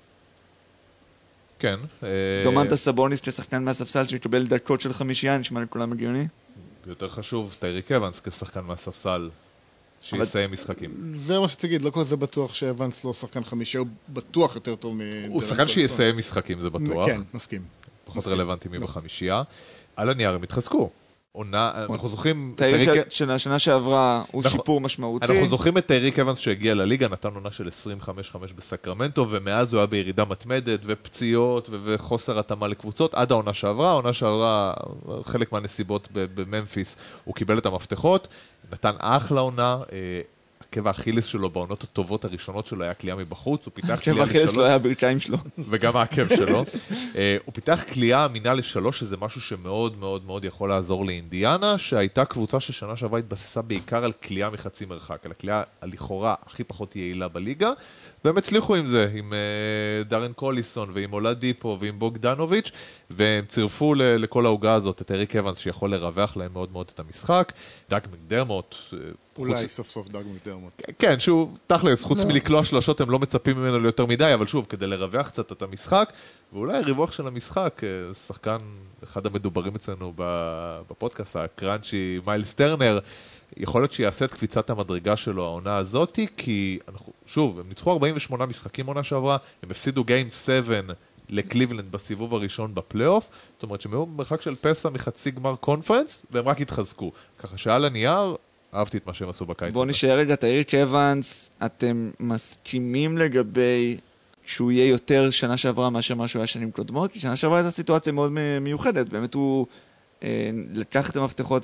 S3: כן. אה,
S2: דומנטה סבוניס כשחקן מהספסל שיקבל דקות של חמישייה, נשמע לכולם הגיוני.
S3: יותר חשוב, טייריק אבנס כשחקן מהספסל, שיסיים משחקים.
S5: זה מה שתגיד, לא כל זה בטוח שאבנס לא שחקן חמישי, הוא בטוח יותר טוב מ...
S3: הוא שחקן שיסיים משחקים, זה בטוח.
S5: כן, מסכים.
S3: פחות רלוונטי מי בחמישייה. על הנייר הם התחזקו. עונה, אנחנו זוכרים...
S2: טייריק
S3: טייריק-
S2: של השנה שעברה הוא
S3: אנחנו-
S2: שיפור משמעותי.
S3: אנחנו זוכרים את טייריק אבנס שהגיע לליגה, נתן עונה של עשרים וחמש חמש בסקרמנטו, ומאז הוא היה בירידה מתמדת, ופציעות, ו- וחוסר התאמה לקבוצות, עד העונה שעברה. העונה שעברה, חלק מהנסיבות ב- בממפיס, הוא קיבל את המפתחות, נתן אחלה עונה, אה, עקב האכילס שלו בעונות הטובות הראשונות שלו היה קליעה מבחוץ, הוא פיתח
S2: כן,
S3: קליעה
S2: והחילס
S3: לשלוש,
S2: לא היה הברכיים שלו.
S3: וגם העקב שלו. אה, הוא פיתח קליעה אמינה לשלוש, שזה משהו שמאוד מאוד מאוד יכול לעזור לאינדיאנה, שהייתה קבוצה ששנה שעברה התבססה בעיקר על קליעה מחצי מרחק, על הקליעה הלכאורה הכי פחות יעילה בליגה, והם הצליחו עם זה, עם אה, דארן קוליסון ועם אולדיפו ועם בוגדנוביץ', והם צירפו ל- לכל ההוגה הזאת את אריק אבנס שיכול לרווח להם מאוד מאוד את המשחק. דאג מקדרמוט, אה,
S5: אולי
S3: חוץ-
S5: סוף סוף דאג מקדרמוט.
S3: כן, שהוא תכלס, חוץ מלקלוע שלשות הם לא מצפים ממנו ליותר מדי, אבל שוב, כדי לרווח קצת את המשחק, ואולי הריווח של המשחק, אה, שחקן, אחד המדוברים אצלנו ב- בפודקאסט, הקראנצ'י מיילס טרנר, יכול להיות שיעשה את קפיצת המדרגה שלו העונה הזאת, כי אנחנו, שוב, הם ניצחו ארבעים ושמונה משחקים עונה שעברה, הם הפסידו גיים שבע לקליבלנד בסיבוב הראשון בפלייאוף, זאת אומרת שהם היו במרחק של פסע מחצי גמר קונפרנס, והם רק התחזקו. ככה שעל הנייר, אהבתי את מה שהם עשו בקיץ
S2: בואו
S3: הזה.
S2: נשאר רגע, טייריק אבנס, אתם מסכימים לגבי שהוא יהיה יותר שנה שעברה מאשר מה שהוא היה שנים קודמות? כי שנה שעברה הייתה סיטואציה מאוד מיוחדת, באמת הוא אה, לקח את המפתחות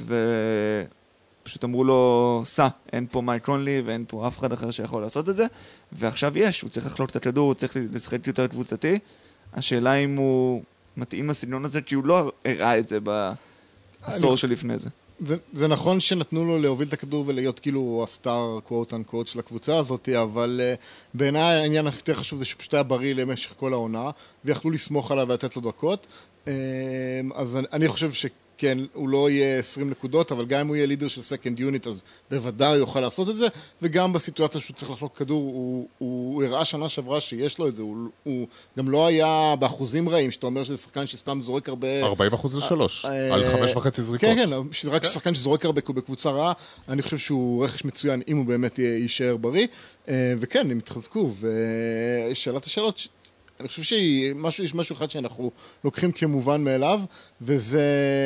S2: ופשוט אמרו לו, סע, אין פה מייק קונלי ואין פה אף אחד אחר שיכול לעשות את זה, ועכשיו יש, הוא צריך לחלוק את הכדור, הוא צריך לשחק יותר קבוצתי. השאלה אם הוא מתאים לסגנון הזה, כי הוא לא הראה את זה בעשור
S5: אני-
S2: שלפני זה.
S5: זה, זה נכון שנתנו לו להוביל את הכדור ולהיות כאילו הסטאר קוואט אנקוואט של הקבוצה הזאת, אבל uh, בעיניי העניין הכי יותר חשוב זה שהוא פשוט היה בריא למשך כל העונה, ויכלו לסמוך עליו ולתת לו דקות. Uh, אז אני, אני חושב שכן, הוא לא יהיה עשרים נקודות, אבל גם אם הוא יהיה לידר של סקנד יוניט, אז בוודאי הוא יוכל לעשות את זה, וגם בסיטואציה שהוא צריך לחלוק כדור, הוא, הוא, הוא הראה שנה שעברה שיש לו את זה, הוא, הוא גם לא היה באחוזים רעים, שאתה אומר שזה שחקן שסתם זורק הרבה...
S3: ארבעים אחוז לשלוש,
S5: אה,
S3: על חמש וחצי זריקות.
S5: כן, כן, שזה רק שחקן שזורק הרבה בקבוצה רעה, אני חושב שהוא רכש מצוין אם הוא באמת יישאר בריא, אה, וכן, הם התחזקו, ושאלת השאלות, ש- אני חושב שמשהו, יש משהו אחד שאנחנו לוקחים כמובן מאליו, וזה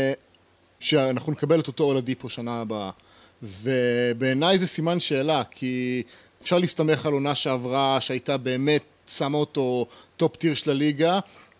S5: שאנחנו נקבל את אותו אולדיפו שנה הבאה, ובעיניי זה סימן שאלה, כי אפשר להסתמך על עונה שעברה שהייתה באמת, שמה אותו טופ טיר של הליגה,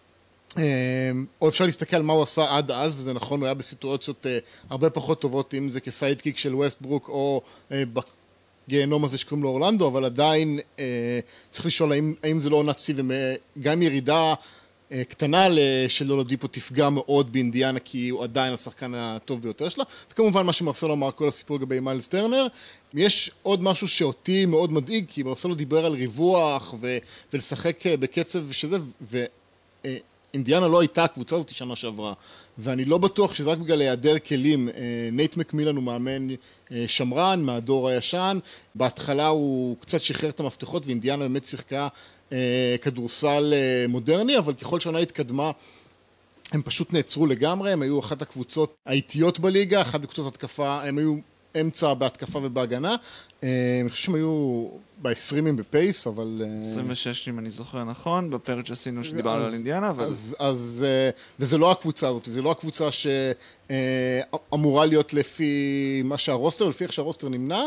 S5: או אפשר להסתכל על מה הוא עשה עד אז, וזה נכון, הוא היה בסיטואציות הרבה פחות טובות, אם זה כסיידקיק של ווסטברוק, או בגיהנום הזה שקוראים לו אורלנדו, אבל עדיין צריך לשאול האם, האם זה לא עונת סי, וגם ירידה קטנה של אולדיפו תפגע מאוד באינדיאנה, כי הוא עדיין השחקן הטוב ביותר שלה, וכמובן מה שמרסלו אמר, כל הסיפור לגבי מיילס טרנר. יש עוד משהו שאותי מאוד מדאיג, כי מרסלו דיבר על ריווח ו- ולשחק בקצב שזה, ואינדיאנה לא הייתה הקבוצה הזאת שנה שעברה, ואני לא בטוח שזה רק בגלל היעדר כלים. נייט מקמילן הוא מאמן שמרן מהדור הישן, בהתחלה הוא קצת שחרר את המפתחות, ואינדיאנה באמת שיחקה כדורסל מודרני, אבל ככל שנה התקדמה, הם פשוט נעצרו לגמרי, הם היו אחת הקבוצות האיטיות בליגה, אחת הקבוצות התקפה, הם היו אמצע בהתקפה ובהגנה, אני חושב שהם היו ב-עשרים בפייס, אבל...
S2: עשרים ושש אם אני זוכר נכון, בפרק שעשינו שדיברנו על אינדיאנה, אבל...
S5: אז, אז, וזה לא הקבוצה הזאת, וזה לא הקבוצה שאמורה להיות לפי מה שהרוסטר, לפי איך שהרוסטר נמנע,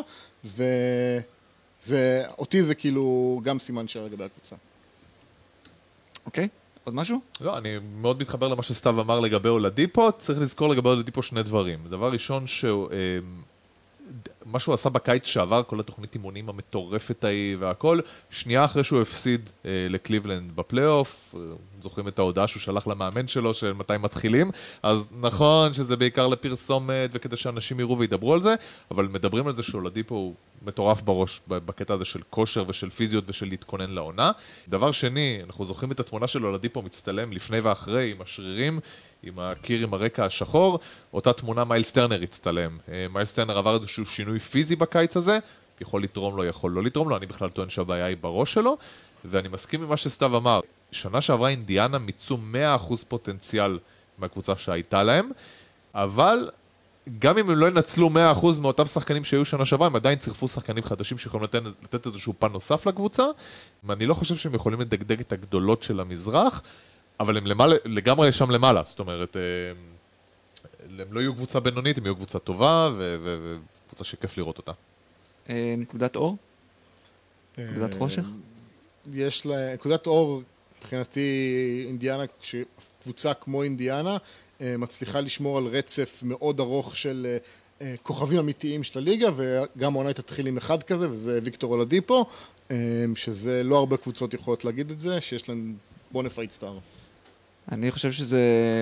S5: וזה, אותי זה כאילו גם סימן שער לגבי הקבוצה.
S2: אוקיי, עוד משהו?
S3: לא, אני מאוד מתחבר למה שסתיו אמר לגבי אולדיפו. צריך לזכור לגבי אולדיפו שני דברים. דבר ראשון, שהוא, מה שהוא עשה בקיץ שעבר, כל התוכנית אימונים המטורפת ההיא והכל, שנייה אחרי שהוא הפסיד לקליבלנד בפלייאוף, זוכרים את ההודעה שהוא שלח למאמן שלו של מתי מתחילים, אז נכון שזה בעיקר לפרסומת וכדי שאנשים יראו וידברו על זה, אבל מדברים על זה שאולדיפו הוא מטורף בראש בקטע הזה של כושר ושל פיזיות ושל להתכונן לעונה. דבר שני, אנחנו זוכרים את התמונה של אולדיפו מצטלם לפני ואחרי עם השרירים, עם הקיר עם הרקע השחור, אותה תמונה מיילס טרנר הצטלם. מיילס טרנר עבר איזשהו שינוי פיזי בקיץ הזה, יכול לתרום לו, יכול לא לתרום לו, אני בכלל טוען שהבעיה היא בראש שלו, ואני מסכים עם מה שסתיו אמר. שנה שעברה אינדיאנה מיצו מאה אחוז פוטנציאל מהקבוצה שהייתה להם, אבל גם אם הם לא ינצלו מאה אחוז מאותם שחקנים שהיו שנה שעברה, הם עדיין צריכפו שחקנים חדשים שיכולים לתת, לתת איזשהו פן נוסף לקבוצה, ואני לא חושב שהם יכולים לדגדג את הגדולות של המזרח, אבל הם למעלה, לגמרי שם למעלה, זאת אומרת, הם לא יהיו קבוצה בינונית, הם יהיו קבוצה טובה, וקבוצה שכיף לראות אותה.
S2: נקודת אור? נקודת חושך?
S5: יש לה, נקודת אור, מבחינתי אינדיאנה, קבוצה כמו אינדיאנה, מצליחה לשמור על רצף מאוד ארוך של כוכבים אמיתיים של הליגה, וגם העונה תתחיל עם אחד כזה, וזה ויקטור אולדיפו, שזה לא הרבה קבוצות יכולות להגיד את זה, שיש להם בונפייד סטאר. אני
S2: חושב שזה,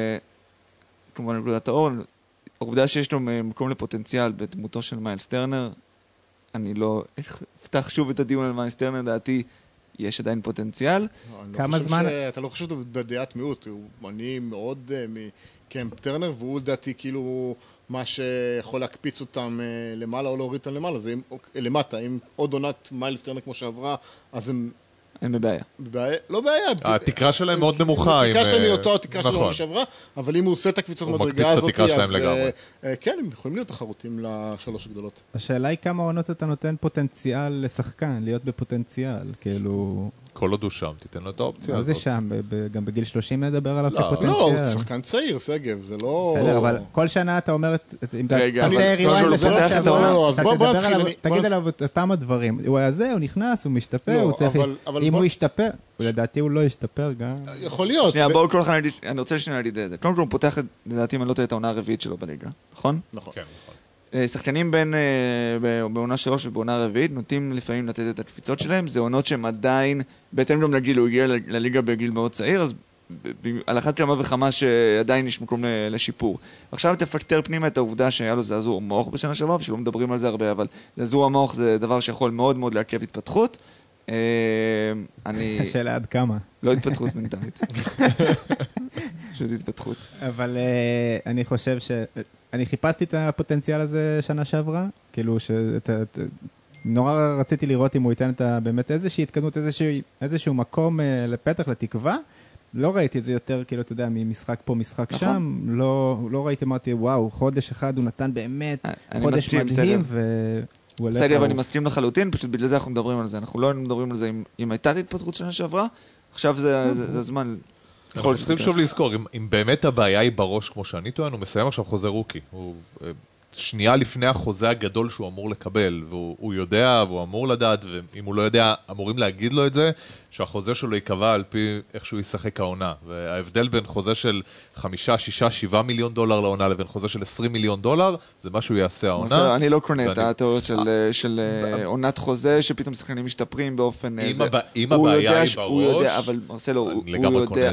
S2: כמובן נקודת האור, העובדה שיש לו מקום לפוטנציאל בדמותו של מיילס טרנר, אני לא אפתח שוב את הדיון על מיילס טרנר, דעתי יש עדיין פוטנציאל.
S4: כמה זמן?
S5: אתה לא חושב בדעת מיעוט, אני מאוד מקמפ טרנר, והוא דעתי כאילו מה שיכול להקפיץ אותם למעלה או להוריד אותם למעלה, זה למטה, אם עוד עונת מיילס טרנר כמו שעברה, אז הם...
S2: הם בבעיה.
S5: בבעיה, לא בעיה.
S3: התקרה שלהם מאוד נמוכה.
S5: התקרה שלהם היא אותו התקרה שלהם שעברה, אבל אם הוא עושה את הקפיצת מדרגה הזאת, אז כן, הם יכולים להיות תחרותים לשלוש הגדולות.
S4: השאלה היא כמה עונות אתה נותן פוטנציאל לשחקן, להיות בפוטנציאל, כאילו...
S3: כל עוד הוא שם, תיתן לו את האופציה
S4: הזאת. מה זה שם? גם בגיל שלושים נדבר עליו כפוטנציאל?
S5: לא, הוא שחקן צעיר, סגב, זה לא...
S4: בסדר, אבל כל שנה אתה אומר, אם אתה תעשה ריוויינד לשנה שעברה, תגיד עליו אותם הדברים. הוא היה זה, הוא נכנס, הוא משתפר, אם הוא ישתפר, לדעתי הוא לא ישתפר גם.
S5: יכול להיות.
S2: שנייה, בואו כל אחד, אני רוצה שנייה להגיד את זה. קודם כל הוא פותח, לדעתי, אם אני לא טועה את העונה הרביעית שלו בליגה, נכון?
S5: נכון.
S3: כן, נכון.
S2: שחקנים בין, בעונה שלוש ובעונה רביעית, נוטים לפעמים לתת את הקפיצות שלהם, זה עונות שהם עדיין, בהתאם גם לגיל, הוא הגיע לליגה בגיל מאוד צעיר, אז על אחת כמה וכמה שעדיין יש מקום לשיפור. עכשיו תפקטר פנימה את העובדה שהיה לו זעזוע מוח בשנה שעברה, ושלא מדברים על זה הרבה, אבל זעזוע מוח זה דבר שיכול מאוד מאוד לעכב התפתחות.
S4: השאלה עד כמה.
S2: לא התפתחות מנטלית. שזה התפתחות.
S4: אבל אני חושב ש... אני חיפשתי את הפוטנציאל הזה שנה שעברה, כאילו שנורא רציתי לראות אם הוא ייתן את באמת איזושהי התקדמות, איזשהו מקום לפתח, לתקווה. לא ראיתי את זה יותר, כאילו, אתה יודע, ממשחק פה, משחק שם. לא ראיתי, אמרתי, וואו, חודש אחד הוא נתן באמת חודש מדהים, והוא הולך...
S2: בסדר, אבל אני מסכים לחלוטין, פשוט בגלל זה אנחנו מדברים על זה. אנחנו לא מדברים על זה אם הייתה התפתחות שנה שעברה, עכשיו זה הזמן...
S3: אנחנו צריכים שוב לזכור, אם, אם באמת הבעיה היא בראש כמו שאני טוען, הוא מסיים עכשיו חוזה רוקי. הוא שנייה לפני החוזה הגדול שהוא אמור לקבל, והוא יודע והוא אמור לדעת, ואם הוא לא יודע, אמורים להגיד לו את זה, שהחוזה שלו יקבע על פי איך שהוא ישחק העונה. וההבדל בין חוזה של חמישה, שישה, שבעה מיליון דולר לעונה, לבין חוזה של עשרים מיליון דולר, זה מה שהוא יעשה העונה.
S2: אני לא קונה את התיאוריות של עונת חוזה, שפתאום שחקנים משתפרים באופן...
S3: אם הבעיה היא בראש,
S2: אבל מרסלו,
S3: לגמרי קונה את זה.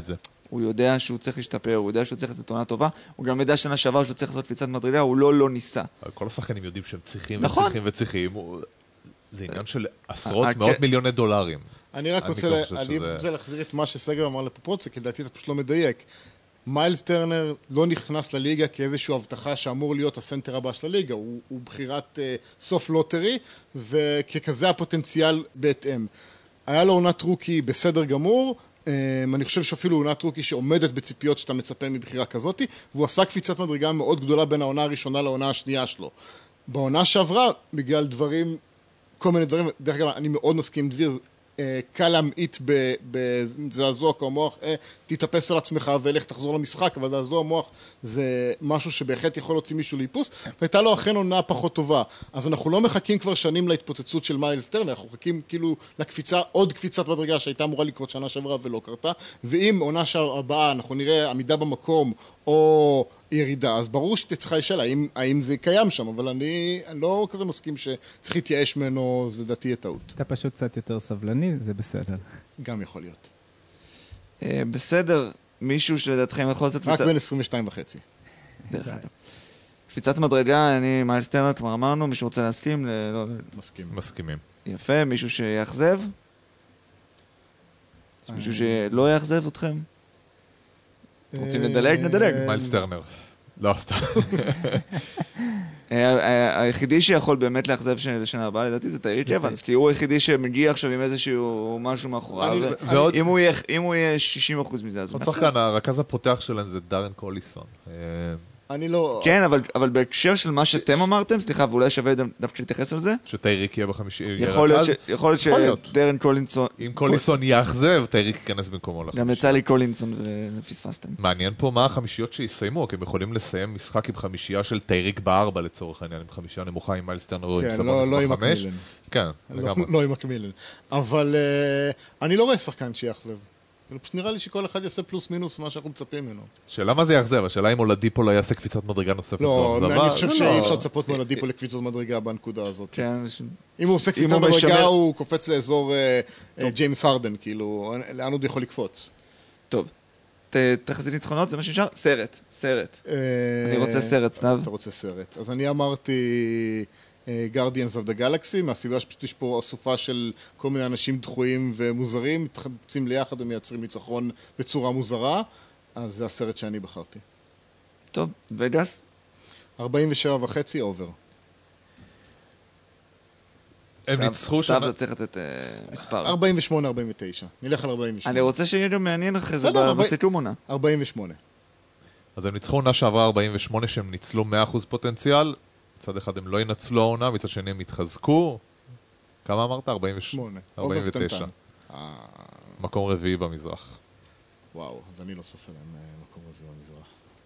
S2: הוא יודע שהוא צריך להשתפר, הוא יודע שהוא צריך לתת עונה טובה, הוא גם יודע שנה שעבר שהוא צריך לעשות קפיצת מדרגה, הוא לא לא ניסה.
S3: כל השחקנים יודעים שהם צריכים
S2: נכון.
S3: וצריכים וצריכים. זה עניין של עשרות,
S2: הכ-
S3: מאות מיליוני דולרים.
S5: אני רק
S3: אני
S5: רוצה,
S3: לא
S5: לה-
S3: חושב
S5: אני
S3: שזה-
S5: רוצה להחזיר את מה שסגר אמר לפופרוצק, כי לדעתי אתה פשוט לא מדייק. מיילס טרנר לא נכנס לליגה כאיזושהי הבטחה שאמור להיות הסנטר הבא של הליגה, הוא, הוא בחירת uh, סוף לוטרי, וככזה הפוטנציאל בהתאם. היה לו עונת רוקי בסדר גמור, um, אני חושב שאפילו עונת רוקי שעומדת בציפיות שאתה מצפה מבחירה כזאת, והוא עשה קפיצת מדרגה מאוד גדולה בין העונה הראשונה לעונה השנייה שלו. בעונה שעברה, בגלל דברים, כל מיני דברים, דרך אגב, אני מאוד מסכים עם דביר, קל להמעיט בזעזוע כמוח, תתאפס על עצמך ולך תחזור למשחק, אבל זעזוע המוח זה משהו שבהחלט יכול להוציא מישהו לאיפוס, והייתה לו אכן עונה פחות טובה. אז אנחנו לא מחכים כבר שנים להתפוצצות של מיילס טרנר, אנחנו מחכים כאילו לקפיצה, עוד קפיצת מדרגה שהייתה אמורה לקרות שנה שעברה ולא קרתה, ואם עונה הבאה אנחנו נראה עמידה במקום או ירידה, אז ברור שתצריכה לשאלה האם, האם זה קיים שם, אבל אני לא כזה מסכים שצריך להתייאש ממנו, זה דעתי טעות.
S4: אתה פשוט קצת יותר סבלני, זה בסדר.
S5: גם יכול להיות.
S2: אה, בסדר, מישהו שלדעתכם יכול לעשות
S5: רק
S2: קפיצת...
S5: בין עשרים ושתיים וחצי.
S2: דרך אגב. קפיצת מדרגה, אני מיילס טרנר, כבר אמרנו, מישהו רוצה להסכים? ל... לא...
S5: מסכים.
S3: מסכימים.
S2: יפה, מישהו שיאכזב? מישהו שלא יאכזב אתכם? אתם רוצים לדלג? נדלג.
S3: מיילס טרנר. לא, סתם.
S2: היחידי שיכול באמת לאכזב לשנה הבאה, לדעתי, זה טייריק אבנס, כי הוא היחידי שמגיע עכשיו עם איזשהו משהו מאחוריו.
S3: ועוד-
S2: אם הוא יהיה- אם הוא יהיה שישים אחוז מזה, אז...
S3: עוד
S2: בסדר.
S3: שחקן, הרכז הפותח שלהם זה דארן קוליסון. אה,
S5: אני לא...
S2: כן, אבל- אבל בהקשר של מה שאתם אמרתם, סליחה, ואולי שווה דווקא להתייחס על זה,
S3: שטייריק יהיה בחמישי...
S2: יכול להיות
S3: רכז.
S2: ש- יכול להיות
S3: יכול להיות.
S2: שדרן קולינסון...
S3: אם קוליסון יאכזב, טייריק ייכנס במקומו לחמישי.
S2: גם יצא לי קולינסון ופספסתם.
S3: מעניין פה מה החמישיות שיסיימו, כי הם יכולים לסיים משחק עם חמישייה של טייריק בארבע לצורך העניין, עם חמישייה נמוכה עם מיילס טרנר או עם
S5: כן,
S3: סבון
S5: לא- לא עם
S3: עשרים וחמש.
S5: מקמילן.
S3: כן,
S5: לא-
S3: לגמרי.
S5: לא עם מקמילן. אבל אה, אני לא רואה שחקן שיאכזב. פשוט נראה לי שכל אחד יעשה פלוס מינוס מה שאנחנו מצפים ממנו.
S3: שאלה מה זה יאכזב, השאלה אם אולדיפו לא יעשה קפיצת מדרגה נוספת.
S5: לא,
S3: זו
S5: אני
S3: אכזבה.
S5: חושב
S3: לא,
S5: שאי
S3: לא.
S5: אפשר לצפות מולדיפו לקפיצות מדרגה בנקודה הזאת.
S2: כן, ש-
S5: אם הוא עושה קפיצת
S2: הוא
S5: מדרגה
S2: משמר-
S5: הוא קופץ לאזור אה, אה, ג'יימס הרדן, כאילו, לאן עוד יכול לקפוץ?
S2: טוב. ת- תחזית ניצחונות, זה מה שנשאר? סרט, סרט.
S5: אה,
S2: אני רוצה סרט, סתיו.
S5: אתה רוצה סרט. אז אני אמרתי Guardians of the Galaxy, מהסיבה שפשוט יש פה אסופה של כל מיני אנשים דחויים ומוזרים, מתחבצים ליחד ומייצרים ניצחון בצורה מוזרה, אז זה הסרט שאני בחרתי.
S2: טוב, וגאס?
S5: ארבעים ושבע וחצי אובר.
S3: הם
S2: סתיו-
S3: ניצחו
S2: סתיו
S3: שנה...
S2: זה צריך לתת אה, מספר.
S5: ארבעים ושמונה ארבעים ותשע. נלך על ארבעים ושמונה.
S2: אני רוצה שיהיה גם מעניין אחרי זה
S5: בסדר,
S2: ב-
S5: אבל-
S2: בסיכום עונה.
S5: ארבעים ושמונה.
S3: אז הם ניצחו עונה שעברה ארבעים ושמונה שהם ניצלו מאה אחוז פוטנציאל. מצד אחד הם לא ינצלו העונה, מצד שני הם התחזקו. כמה אמרת? ארבעים ושמונה.
S5: שמונה.
S3: ארבעים
S5: אובר
S3: ותשע.
S5: קטנטן. אה,
S3: מקום רביעי במזרח.
S5: וואו, אז אני לא סופר להם אה, מקום רביעי במזרח.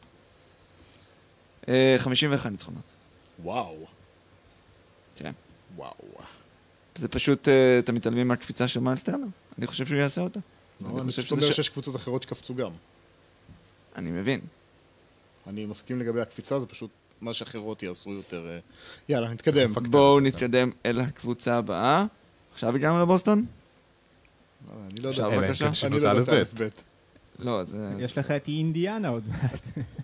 S2: אה, חמישים ואחת ניצחונות.
S5: וואו.
S2: כן.
S5: וואו.
S2: זה פשוט, אה, אתם מתעלמים מהקפיצה של מיילס טרנר. אני חושב שהוא יעשה אותה.
S5: לא,
S2: אני
S5: אני
S2: חושב
S5: פשוט
S2: שזה
S5: אומר
S2: ש-
S5: שיש קבוצות אחרות שקפצו גם.
S2: אני מבין.
S5: אני מסכים לגבי הקפיצה, זה פשוט מה שאחרות יעשו יותר... אה, יאללה, נתקדם.
S2: בואו נתקדם אל הקבוצה הבאה. עכשיו הגענו לבוסטון?
S5: אה, אני לא
S2: עכשיו
S5: יודע.
S3: אלא אם
S2: בבקשה.
S3: כן שינו
S5: אני
S3: את
S5: לא יודע את
S3: האלף-בית.
S5: האלף-בית.
S2: לא, זה...
S4: יש לך את אינדיאנה עוד מעט.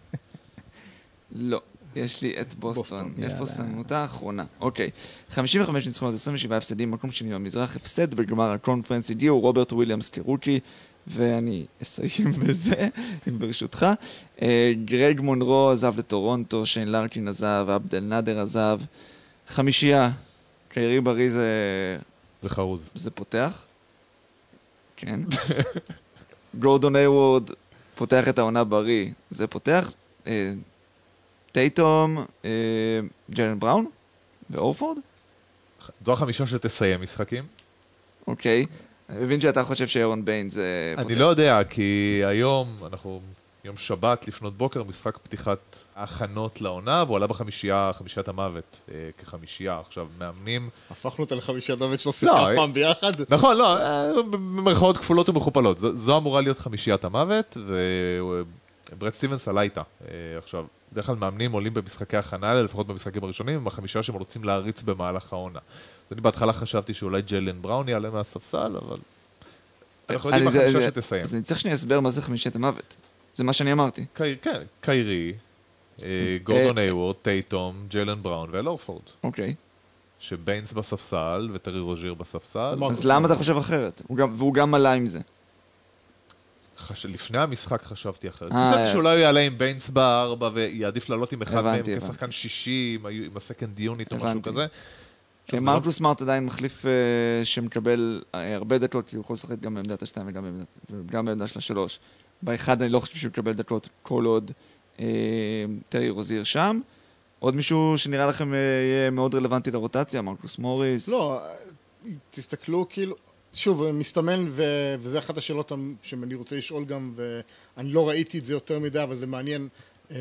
S2: לא. יש לי את בוסטון.
S5: בוסטון,
S2: איפה
S4: יאללה.
S2: שמנו אותה? האחרונה. אוקיי. חמישים וחמש ניצחונות, עשרים ושבעה הפסדים, מקום שני במזרח, הפסד בגמר הקונפרנס, הגיעו רוברט וויליאמס כרוקי, ואני אסיים בזה, אם ברשותך. אה, גרג מונרו עזב לטורונטו, שיין לארקין עזב, עבדל נאדר עזב. חמישייה. קיירי בריא זה...
S3: זה חרוז.
S2: זה פותח. כן. גורדון איוורד פותח את העונה בריא. זה פותח. אה, טייטום, אה, ג'לן בראון ואורפורד.
S3: זו החמישה שתסיים משחקים.
S2: אוקיי. אני מבין שאתה חושב שאירון ביין זה פותח.
S3: אני לא יודע, כי היום, אנחנו יום שבת לפנות בוקר, משחק פתיחת ההכנות לעונה, והוא עלה בחמישייה, חמישיית המוות, אה, כחמישייה. עכשיו, מאמנים...
S5: הפכנו אותה לחמישיה דוד שלו
S3: לא,
S5: שיחה
S3: אה,
S5: פעם ביחד.
S3: נכון, לא, אה, במרכאות כפולות ומכופלות. זו, זו אמורה להיות חמישיית המוות, וברד סטיבנס עלה איתה. אה, עכשיו, בדרך כלל מאמנים עולים במשחקי הכנה האלה, לפחות במשחקים הראשונים, עם החמישה שהם רוצים להריץ במהלך העונה. אז אני בהתחלה חשבתי שאולי ג'לן בראון יעלה מהספסל, אבל אנחנו יודעים
S2: אני-
S3: בחמישה
S2: זה-
S3: שתסיים.
S2: אז אני צריך שנייה הסבר מה זה חמישיית המוות. זה מה שאני אמרתי.
S3: קי- כן, קיירי, אה, גורדון היוורד, טייטום, ג'יילן בראון ואל אורפורד.
S2: אוקיי.
S3: שביינס בספסל וטרי רוז'יר בספסל.
S5: אמר-
S2: אז למה אתה חושב אחרת? הוא גם- והוא גם עלה עם זה.
S3: חש... לפני המשחק חשבתי אחרת.
S2: אה,
S3: חשבתי
S2: אה.
S3: שאולי הוא יעלה עם ביינס בארבע ויעדיף לעלות עם אחד מהם
S2: הבנתי, הבנתי.
S3: כשחקן שישי, עם ה- עם הסקנד יוניט או משהו
S2: הבנתי.
S3: כזה. עכשיו, זה
S2: מרקוס סמארט עדיין מחליף אה, שמקבל אה, הרבה דקות, כי הוא יכול לשחק גם בעמדת השתיים וגם בעמדת- וגם בעמדה של השלוש. באחד אני לא חושב שהוא יקבל דקות כל עוד אה, טרי רוזיר שם. עוד מישהו שנראה לכם אה, יהיה מאוד רלוונטי לרוטציה, מרקוס מוריס.
S5: לא, תסתכלו כאילו, שוב, מסתמן, ו- וזה אחת השאלות שאני רוצה לשאול גם, ואני לא ראיתי את זה יותר מדי, אבל זה מעניין, אה,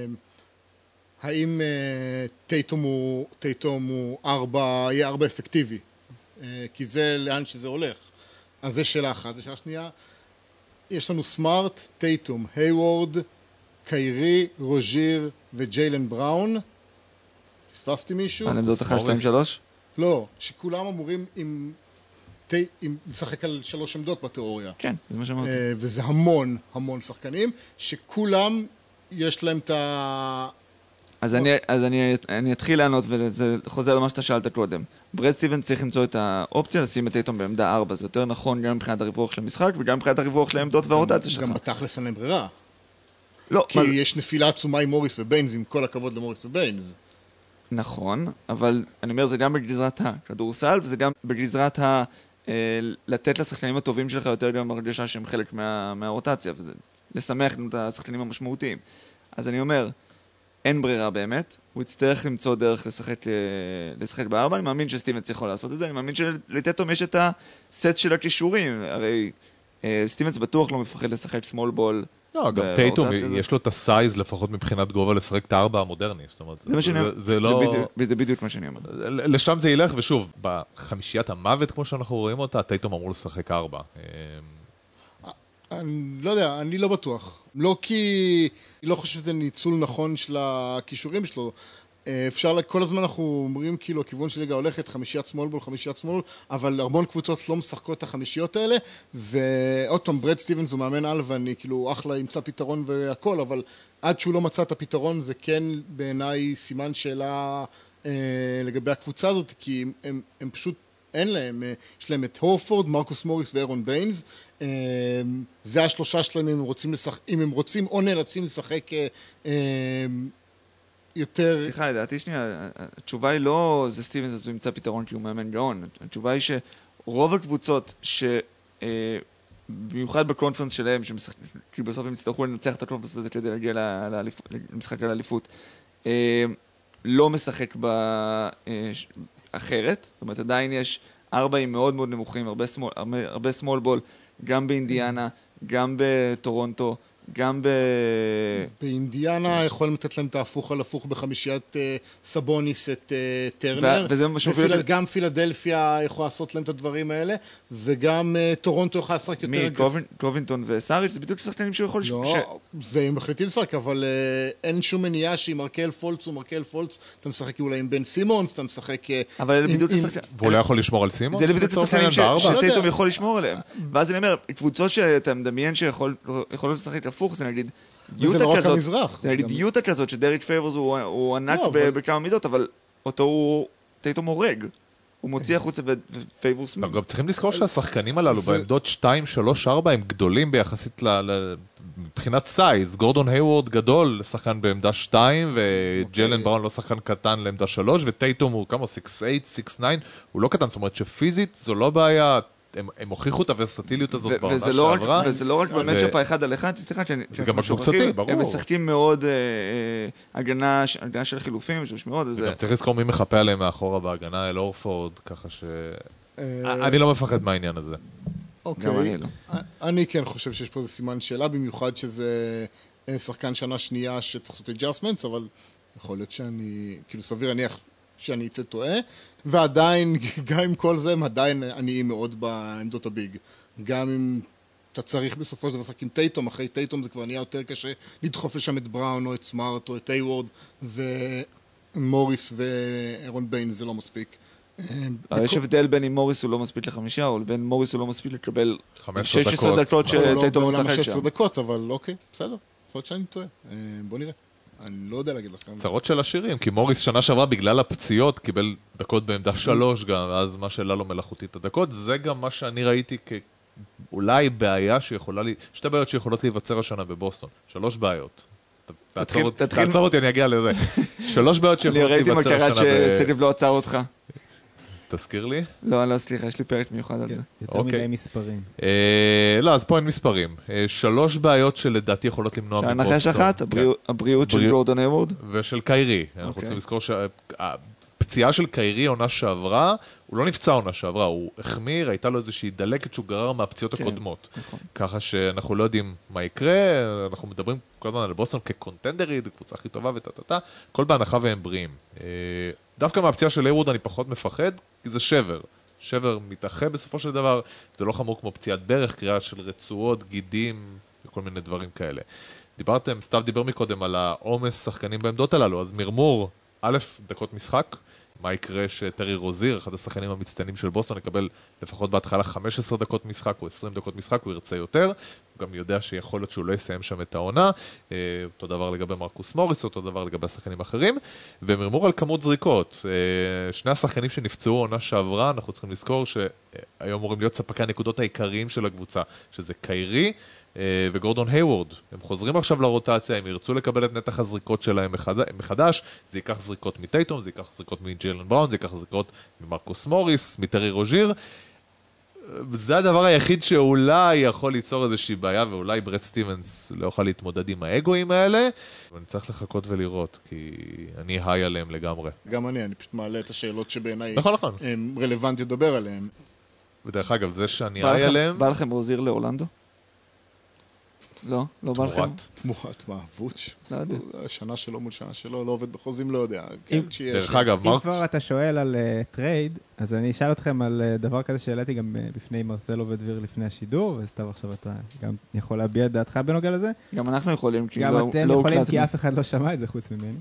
S5: האם אה, טייטום הוא, טייטום הוא ארבע, יהיה ארבע אפקטיבי, אה, כי זה לאן שזה הולך. אז זה שאלה אחת. ושאלה שנייה, יש לנו סמארט, טייטום, היוורד, קיירי, רוז'יר וג'יילן בראון. פספסתי מישהו?
S2: על עמדות אחת, שתיים, שלוש?
S5: לא, שכולם אמורים עם, תי, עם לשחק על שלוש עמדות בתיאוריה.
S2: כן, זה מה שאמרתי.
S5: אה, וזה המון המון שחקנים, שכולם יש להם את ה...
S2: אז אני, אז אני, אני אתחיל לענות, וזה חוזר למה שאתה שאלת קודם. ברד סטיבנס צריך למצוא את האופציה לשים את טייטום בעמדה ארבע. זה יותר נכון גם מבחינת הריווח של המשחק, וגם מבחינת הריווח לעמדות והרוטציה שלך.
S5: גם בתכלס אין להם ברירה.
S2: לא,
S5: כי
S2: מה זה-
S5: יש נפילה עצומה עם מוריס וביינס, עם כל הכבוד למוריס וביינס.
S2: נכון, אבל אני אומר, זה גם בגזרת הכדורסל, וזה גם בגזרת ה... אה, לתת לשחקנים הטובים שלך יותר גם הרגשה שהם חלק מה, מהרוטציה, וזה לשמח את השחקנים המשמעותיים. אז אני אומר, אין ברירה באמת, הוא יצטרך למצוא דרך לשחק, אה, לשחק בארבע, אני מאמין שסטיבנס יכול לעשות את זה, אני מאמין שלטטום יש את הסט של הכישורים, הרי אה, סטיבנס בטוח לא מפחד לשחק סמול בול.
S3: לא, גם טייטום, יש לו את הסייז לפחות מבחינת גובה לשחק את הארבע המודרני. זאת אומרת,
S2: זה מה שאני אומר,
S3: זה
S2: זה
S3: לא...
S2: בדיוק- זה בדיוק מה שאני אומר.
S3: לשם זה ילך, ושוב, בחמישיית המוות, כמו שאנחנו רואים אותה, טייטום אמור לשחק ארבע.
S5: אני לא יודע, אני לא בטוח. לא כי... אני לא חושב שזה ניצול נכון של הכישורים שלו. אה, אפשר, כל הזמן אנחנו אומרים כאילו, הכיוון של ליגה הולכת, חמישיית סמולבול, חמישיית סמולבול, אבל המון קבוצות לא משחקות את החמישיות האלה, ועוד פעם, ברד סטיבנס הוא מאמן על, ואני כאילו אחלה ימצא פתרון והכל, אבל עד שהוא לא מצא את הפתרון, זה כן בעיניי סימן שאלה אה, לגבי הקבוצה הזאת, כי הם, הם, הם פשוט, אין להם, אה, יש להם את הורפורד, מרקוס מוריס ואירון ביינס, אה, זה השלושה שלהם אם הם רוצים לשחק, אם הם רוצים או נאלצים לשחק אה, אה, יותר...
S2: סליחה, לדעתי שנייה, התשובה היא לא זה סטיבנס, אז הוא ימצא פתרון כי הוא מאמן גאון. התשובה היא שרוב הקבוצות ש... אה, במיוחד בקונפרנס שלהם, כי בסוף הם יצטרכו לנצח את הקונפרנס הזה כדי להגיע למשחק על האליפות, אה, לא משחק ב... אה, אחרת, זאת אומרת עדיין יש ארבעים מאוד מאוד נמוכים, הרבה סמול, הרבה, הרבה סמול בול, גם באינדיאנה, גם בטורונטו, גם ב...
S5: באינדיאנה יכולים לתת להם את ההפוך על הפוך בחמישיית אה, סבוניס את אה, טרנר.
S2: ו- וזה מה שמוביל
S5: ופיל...
S2: אותי-
S5: גם פילדלפיה יכולה לעשות להם את הדברים האלה, וגם אה, טורונטו יכולה לשחק יותר...
S2: מי,
S5: אגרס-
S2: קובינ- קובינטון וסאריץ' זה בדיוק שחקנים שהוא יכול...
S5: לא,
S2: ש-
S5: זה הם מחליטים לשחק, אבל אה, אין שום מניעה שעם מרקל פולץ או מרקל פולץ, אתה משחק אולי עם בן סימונס, אתה משחק... אה,
S2: אבל אלה
S5: עם-
S2: בדיוק
S5: עם-
S2: השחקנים...
S3: והוא לא יכול לשמור על סימון?
S2: זה בדיוק
S3: לצורך
S2: השחקנים
S3: העניין,
S2: ש-
S3: בארבע?
S2: שטייטום
S5: יודע.
S2: יכול לשמור עליהם. ואז אני אומר, קבוצות שאתה מדמיין שיכולות לשחק הפוך, זה נגיד יוטה
S5: לא רק
S2: כזאת,
S5: המזרח,
S2: זה נגיד
S5: גם-
S2: יוטה כזאת, שדריק פייברס הוא הוא ענק
S5: לא,
S2: ב-
S5: אבל-
S2: בכמה מידות, אבל אותו הוא, טייטום הורג. הוא מוציא החוצה ו- ופייברס...
S3: אנחנו גם צריכים לזכור שהשחקנים הללו
S5: זה-
S3: בעמדות שתיים, שלוש, ארבע הם גדולים ביחסית ל... ל- מבחינת סייז. גורדון היוורד גדול לשחקן בעמדה שתיים, וג'יילן בראון לא שחקן קטן לעמדה שלוש, וטייטום הוא כמה? שש שמונה, שש תשע, הוא לא קטן, זאת אומרת שפיזית זו לא בעיה, הם, הם הוכיחו את הוורסטיליות הזאת
S2: ו-
S3: בעונה
S2: וזה לא רק-
S3: שעברה.
S2: וזה לא רק
S3: ו-
S2: במצ'אפ האחד על אחד, סליחה, שאני-
S3: וגם
S2: שאנחנו
S3: בקבוצתי,
S2: שוכחים,
S3: ברור.
S2: הם משחקים מאוד אה, אה, הגנה ש- הגנה של חילופים, של שמירות, וזה...
S3: גם צריך לזכור מי מחפה עליהם מאחורה בהגנה, אל אורפורד, ככה ש...
S5: אה,
S3: אני לא מפחד מהעניין הזה.
S5: אוקיי.
S2: גם אני לא.
S5: אני כן חושב שיש פה איזה סימן שאלה, במיוחד שזה אה, שחקן שנה שנייה שצריך לעשות adjustments, אבל יכול להיות שאני, כאילו סביר להניח שאני אצא טועה, ועדיין, גם עם כל זה, הם עדיין עניים מאוד בעמדות הביג. גם אם אתה צריך בסופו של דבר לשחק עם טייטום, אחרי טייטום זה כבר נהיה יותר קשה לדחוף לשם את בראון או את סמארט או את היוורד, ומוריס ואירון ביין זה לא מספיק.
S2: אבל יש הבדל בין אם מוריס הוא לא מספיק לחמישה, או בין מוריס הוא לא מספיק לקבל
S3: חמש עשרה
S2: שש עשרה
S3: דקות.
S2: דקות
S5: אבל לא
S2: שטייטום
S5: בעולם
S2: משחק
S5: שש
S2: שם.
S5: עשרה דקות, אבל אוקיי, בסדר. יכול להיות שאני טועה. אה, בוא נראה. אני לא יודע להגיד לכם.
S3: צרות של השירים, כי מוריס שנה שעברה בגלל הפציעות קיבל דקות בעמדה שלוש גם, אז מה שאלה לו מלאכותית הדקות, זה גם מה שאני ראיתי כאולי בעיה שיכולה לי, שתי בעיות שיכולות להיווצר השנה בבוסטון, שלוש בעיות. תעצור תעצור אותי, אני אגיע לזה. שלוש בעיות
S2: אני
S3: שיכולות
S2: ראיתי מה
S3: להיווצר
S2: קרה
S3: השנה. ב-
S2: שסגב לא עצר אותך.
S3: תזכיר לי?
S2: לא, לא, סליחה, יש לי פרק מיוחד על זה.
S4: יותר
S3: אוקיי.
S4: מדי מספרים.
S3: אה, לא, אז פה אין מספרים. אה, שלוש בעיות שלדעתי יכולות למנוע מבוסטון.
S2: שהנחש אחת,
S3: כן.
S2: הבריאות- הבריאות של
S3: בריאות.
S2: גורדון היוורד.
S3: ושל קיירי. אנחנו
S2: אוקיי.
S3: רוצים לזכור שהפציעה של קיירי עונה שעברה, הוא לא נפצע עונה שעברה, הוא החמיר, הייתה לו איזושהי דלקת שהוא גרר מהפציעות
S2: כן,
S3: הקודמות.
S2: נכון.
S3: ככה שאנחנו לא יודעים מה יקרה, אנחנו מדברים כל הזמן על בוסטון כקונטנדרית, קבוצה הכי טובה וטטטה, כל בהנחה והם בריאים. אה, דווקא מהפציעה של היוורד אני פחות מפחד, כי זה שבר. שבר מתאחה בסופו של דבר, זה לא חמור כמו פציעת ברך, קריאה של רצועות, גידים וכל מיני דברים כאלה. דיברתם, סתיו דיבר מקודם על העומס שחקנים בעמדות הללו, אז מרמור, א', דקות משחק, מה יקרה שטרי רוזיר, אחד השחקנים המצטיינים של בוסטון, יקבל לפחות בהתחלה חמש עשרה דקות משחק או עשרים דקות משחק, הוא ירצה יותר, הוא גם יודע שיכול להיות שהוא לא יסיים שם את העונה, אה, אותו דבר לגבי מרקוס מוריס, אותו דבר לגבי השחקנים האחרים, ומרמור על כמות זריקות. אה, שני השחקנים שנפצעו עונה שעברה, אנחנו צריכים לזכור שהיום אמורים להיות ספקי הנקודות העיקריים של הקבוצה, שזה קיירי, וגורדון היוורד, הם חוזרים עכשיו לרוטציה, הם ירצו לקבל את נתח הזריקות שלהם מחדש, זה ייקח זריקות מטייטום, זה ייקח זריקות מג'יילן בראון, זה ייקח זריקות ממרקוס מוריס, מטרי רוז'יר, זה הדבר היחיד שאולי יכול ליצור איזושהי בעיה, ואולי ברד סטיבנס לא יוכל להתמודד עם האגואים האלה, ואני צריך לחכות ולראות, כי אני היי עליהם לגמרי.
S5: גם אני, אני פשוט מעלה את השאלות שבעיניי
S3: נכון, נכון.
S5: הם רלוונטיות לדבר עליהן.
S3: ודרך אגב, זה שאני
S2: בא
S3: היי
S2: לכם-
S3: עליהם,
S2: בא לכם רוזיר לאורלנדו? לא? לא בא לכם?
S3: תמורת.
S5: תמורת מה, ווץ'?
S2: לא יודע.
S5: שנה שלו מול שנה שלו, לא עובד בחוזים, לא יודע. כן, כשיש.
S3: דרך אגב,
S4: אם
S3: מרק...
S4: כבר אתה שואל על טרייד, אז אני אשאל אתכם על אה, דבר כזה שהעליתי גם אה, בפני מרסלו ודביר לפני השידור, וסתיו עכשיו אתה גם יכול להביע את דעתך בנוגע לזה.
S2: גם אנחנו יכולים, כי
S4: גם
S2: לא
S4: אתם
S2: לא
S4: יכולים,
S2: הוקלטנו.
S4: כי אף אחד לא שמע את זה חוץ ממני.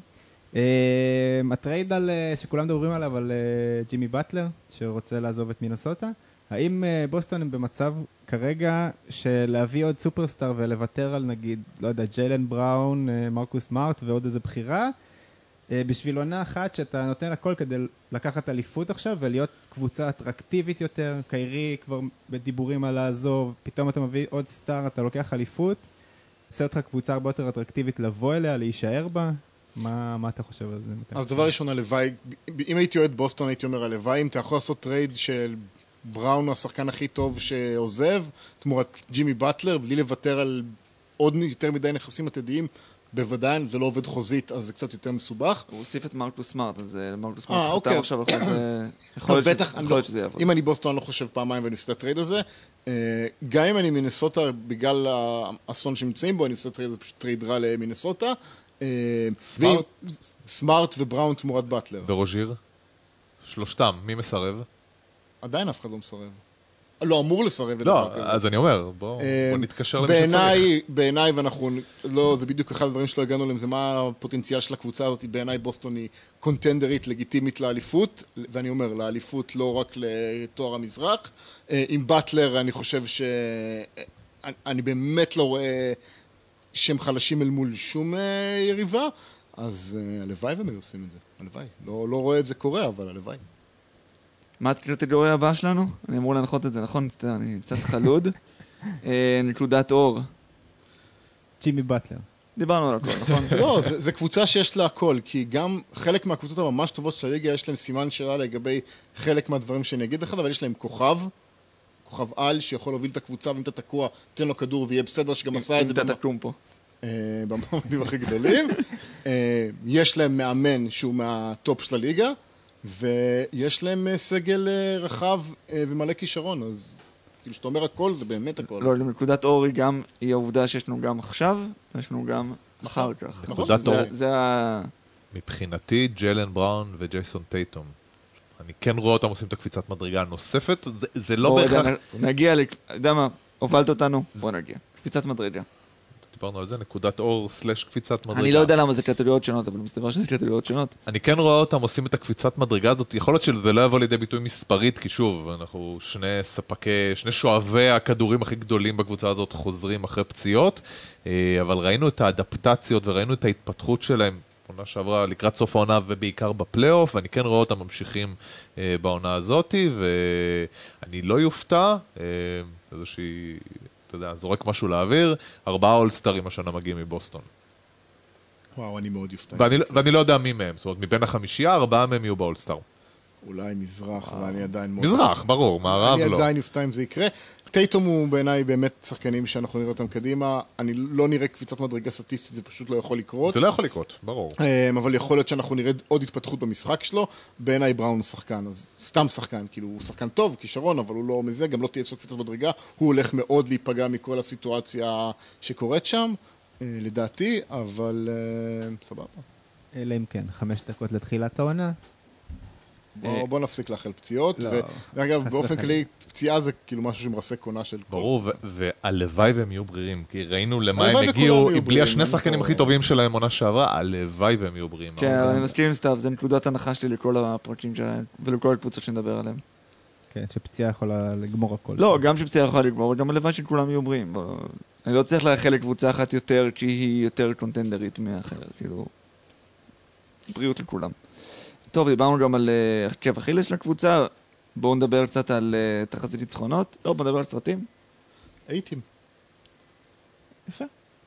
S4: אה, הטרייד על, אה, שכולם מדברים עליו, על אה, ג'ימי באטלר, שרוצה לעזוב את מינסוטה. האם אה, בוסטון הם במצב כרגע של להביא עוד סופרסטאר ולוותר על נגיד, לא יודע, ג'יילן בראון, אה, מרקוס מארט ועוד איזה בחירה, אה, בשביל עונה אחת שאתה נותן הכל כדי לקחת אליפות עכשיו ולהיות קבוצה אטרקטיבית יותר, קיירי כבר בדיבורים על לעזוב, פתאום אתה מביא עוד סטאר, אתה לוקח אליפות, עושה אותך קבוצה הרבה יותר אטרקטיבית לבוא אליה, להישאר בה. מה, מה אתה חושב על זה?
S5: אז דבר ראשון, הלוואי, אם הייתי אוהד בוסטון, הייתי אומר הלוואי, אם אתה יכול לעשות טרייד של בראון הוא השחקן הכי טוב שעוזב, תמורת ג'ימי באטלר, בלי לוותר על עוד יותר מדי נכסים עתידיים, בוודאי, זה לא עובד חוזית, אז זה קצת יותר מסובך.
S2: הוא הוסיף את מרקוס סמארט, אז אה, מרקוס
S5: אה,
S2: סמארט
S5: אוקיי.
S2: חתם עכשיו אחרי זה... יכול
S5: אז
S2: להיות
S5: בטח,
S2: שזה-
S5: אני
S2: יכול
S5: לא-
S2: להיות שזה יעבוד.
S5: אם אני בוסטון, אני לא חושב פעמיים ואני עושה את הטרייד הזה. אה, גם אם אני מינסוטה, בגלל האסון שנמצאים בו, אני עושה את הטרייד הזה פשוט טרייד רע למינסוטה. אה, ואם-
S3: סמארט?
S5: סמארט ובראון תמורת באטלר.
S3: ורוז'יר, שלושתם, מי מסרב?
S5: עדיין אף אחד לא מסרב. לא, אמור לסרב את
S3: לא,
S5: דבר כזה.
S3: אז אני אומר, בוא
S5: אה,
S3: בוא נתקשר למי שצריך.
S5: בעיניי, בעיניי, ואנחנו, לא, זה בדיוק אחד הדברים שלא הגענו אליהם, זה מה הפוטנציאל של הקבוצה הזאת, בעיניי בוסטון היא קונטנדרית לגיטימית לאליפות, ואני אומר, לאליפות לא רק לתואר המזרח. אה, עם באטלר אני חושב ש... אני, אני באמת לא רואה שהם חלשים אל מול שום אה, יריבה, אז אה, הלוואי והם היו עושים את זה, הלוואי. לא, לא רואה את זה קורה, אבל הלוואי.
S2: מה הקטגוריה הבאה שלנו? אני אמור להנחות את זה, נכון? מצטער, אני קצת חלוד. אה, נקודת אור.
S4: ג'ימי באטלר.
S2: דיברנו על הכל, נכון?
S5: לא, זה, זה קבוצה שיש לה הכל, כי גם חלק מהקבוצות הממש טובות של הליגה, יש להם סימן שאלה לגבי חלק מהדברים שאני אגיד לך, אבל יש להם כוכב, כוכב על, שיכול להוביל את הקבוצה, ואם אתה תקוע, תן לו כדור ויהיה בסדר, שגם עשה את זה
S2: אם אתה תקום פה.
S5: אה, במעמדים הכי גדולים. אה, יש להם מאמן שהוא מהטופ של הליגה, ויש להם אה, סגל אה, רחב אה, ומלא כישרון, אז כאילו שאתה אומר הכל, זה באמת הכל.
S2: לא, נקודת אור היא גם, היא העובדה שיש לנו גם עכשיו, ויש לנו גם אחר כך.
S3: נקודת
S2: זה-
S3: אור.
S2: זה ה...
S3: מבחינתי, ג'יילן בראון וג'ייסון טייטום. אני כן רואה אותם עושים את הקפיצת מדרגה הנוספת, זה, זה לא
S2: בוא
S3: בהכרח...
S2: רגע, נ- נגיע, ל- אתה יודע מה, הובלת אותנו, בוא נגיע. קפיצת מדרגה.
S3: דיברנו על זה, נקודת אור סלש קפיצת מדרגה.
S2: אני לא יודע למה זה קטגוריות שונות, אבל מסתבר שזה קטגוריות שונות.
S3: אני כן רואה אותם עושים את הקפיצת מדרגה הזאת, יכול להיות שזה לא יבוא לידי ביטוי מספרית, כי שוב, אנחנו שני ספקי, שני שואבי הכדורים הכי גדולים בקבוצה הזאת חוזרים אחרי פציעות, אבל ראינו את האדפטציות וראינו את ההתפתחות שלהם, עונה שעברה לקראת סוף העונה ובעיקר בפלייאוף, ואני כן רואה אותם ממשיכים אה, בעונה הזאת, ואני לא יופתע, אה, איזושהי, אתה יודע, זורק משהו לאוויר, ארבעה אולסטרים השנה מגיעים מבוסטון.
S5: וואו, אני מאוד יופתע.
S3: ואני, ואני לא יודע מי מהם, זאת אומרת, מבין החמישייה, ארבעה מהם יהיו באולסטאר.
S5: אולי מזרח, ואני עדיין מאוד...
S3: מזרח, ברור, מערב לא.
S5: אני עדיין יופתע אם זה יקרה. טייטום הוא בעיניי באמת שחקנים שאנחנו נראה אותם קדימה. אני לא נראה קפיצת מדרגה סטטיסטית, זה פשוט לא יכול לקרות.
S3: זה לא יכול לקרות, ברור.
S5: אבל יכול להיות שאנחנו נראה עוד התפתחות במשחק שלו. בעיניי בראון הוא שחקן, אז סתם שחקן, כאילו הוא שחקן טוב, כישרון, אבל הוא לא מזה, גם לא תהיה אצלו קפיצת מדרגה. הוא הולך מאוד להיפגע מכל הסיטואציה שקורית שם, לדעתי, אבל סבבה.
S4: אלא אם כן, חמש דקות לתחילת העונה.
S5: בוא, בוא נפסיק לאחל פציעות,
S4: לא,
S5: ואגב, באופן כללי, פציעה זה כאילו משהו שמרסק קונה של...
S3: ברור, והלוואי והם יהיו בריאים, כי ראינו למה הם הגיעו, בלי השני שחקנים הכי טובים שלהם עונה שעברה, הלוואי והם יהיו בריאים.
S2: כן, אני מסכים עם סתיו, זה נקודת הנחה שלי לכל הפרקים שלהם, ולכל הקבוצות שנדבר עליהם.
S4: כן, שפציעה יכולה לגמור הכל.
S2: לא, גם שפציעה יכולה לגמור, גם הלוואי שכולם יהיו בריאים. אני לא צריך לאחל לקבוצה אחת יותר, כי היא יותר קונטנדרית מאחרת, כאילו... בריאות לכולם. טוב, דיברנו גם על עקב אכילס של הקבוצה, בואו נדבר קצת על uh, תחזית ניצחונות. לא, בואו נדבר על סרטים.
S5: אייטים.
S2: יפה.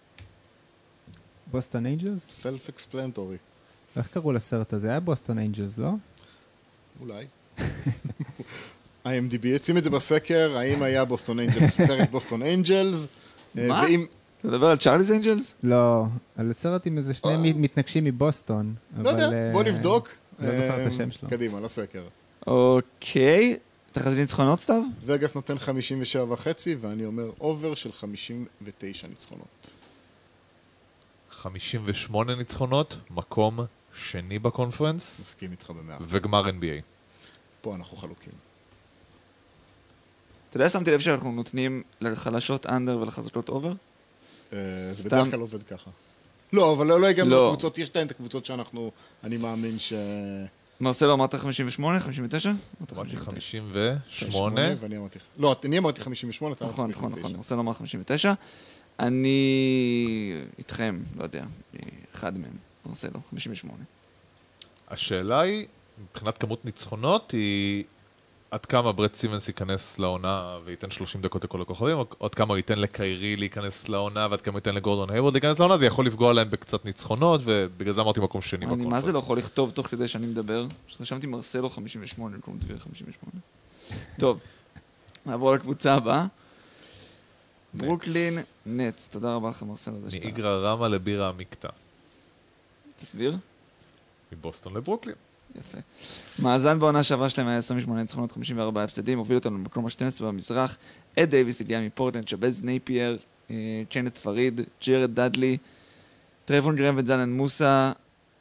S4: בוסטון אנג'לס?
S5: סלף אקספלנטורי.
S4: איך קראו לסרט הזה? היה בוסטון אנג'לס, לא?
S5: אולי. איי אם די בי יוצאים את זה בסקר, האם היה בוסטון אנג'לס, סרט בוסטון אנג'לס.
S2: מה? אתה מדבר על צ'ארליז אנג'לס?
S4: לא, על סרט עם איזה שני מתנגשים מבוסטון.
S5: לא יודע, בוא נבדוק.
S4: לא זוכר את השם שלו.
S5: קדימה, לסקר.
S2: אוקיי, תחזית ניצחונות סתיו?
S5: וגאס נותן חמישים ושבע וחצי, ואני אומר אובר של חמישים ותשע ניצחונות.
S3: חמישים ושמונה ניצחונות, מקום שני בקונפרנס.
S5: מסכים איתך במאה.
S3: וגמר אן בי איי.
S5: פה אנחנו חלוקים.
S2: אתה יודע, שמתי לב שאנחנו נותנים לחלשות אנדר ולחזקות אובר?
S5: זה בדרך כלל עובד ככה. לא, אבל לא גם לקבוצות, יש להן את הקבוצות שאנחנו, אני מאמין ש...
S2: מרסלו אמרת חמישים ושמונה, חמישים ותשע?
S3: אמרתי חמישים ושמונה.
S5: ואני אמרתי... לא, אני אמרתי חמישים ושמונה.
S2: נכון, נכון, נכון. מרסלו אמר חמישים ותשע. אני איתכם, לא יודע, אחד מהם. מרסלו, חמישים ושמונה.
S3: השאלה היא, מבחינת כמות ניצחונות, היא עד כמה ברד סטיבנס ייכנס לעונה וייתן שלושים דקות לכל הכוכבים, או עד כמה הוא ייתן לקיירי להיכנס לעונה, ועד כמה הוא ייתן לגורדון היוורד להיכנס לעונה, זה יכול לפגוע להם בקצת ניצחונות, ובגלל זה אמרתי מקום שני בקונפרנס.
S2: אני מה זה לא יכול לכתוב תוך כדי שאני מדבר? שרשמתי מרסלו חמישים ושמונה, במקום דביר חמישים ושמונה. טוב, נעבור לקבוצה הבאה. ברוקלין נטס, תודה רבה לך מרסלו.
S3: מאיגרא רמא לבירה עמיקתא.
S2: תסביר?
S3: מבוסטון לברוקלין.
S2: יפה. מאזן בעונה שעברה שלהם היה עשרים ושמונה ניצחונות, חמישים וארבעה הפסדים, הוביל אותנו במקום ה-שתים עשרה במזרח. אד דייביס הגיע מפורטלנד, שבז נייפייר, צ'נט פריד, ג'רד דאדלי, טרייבון גרם וזלן מוסה,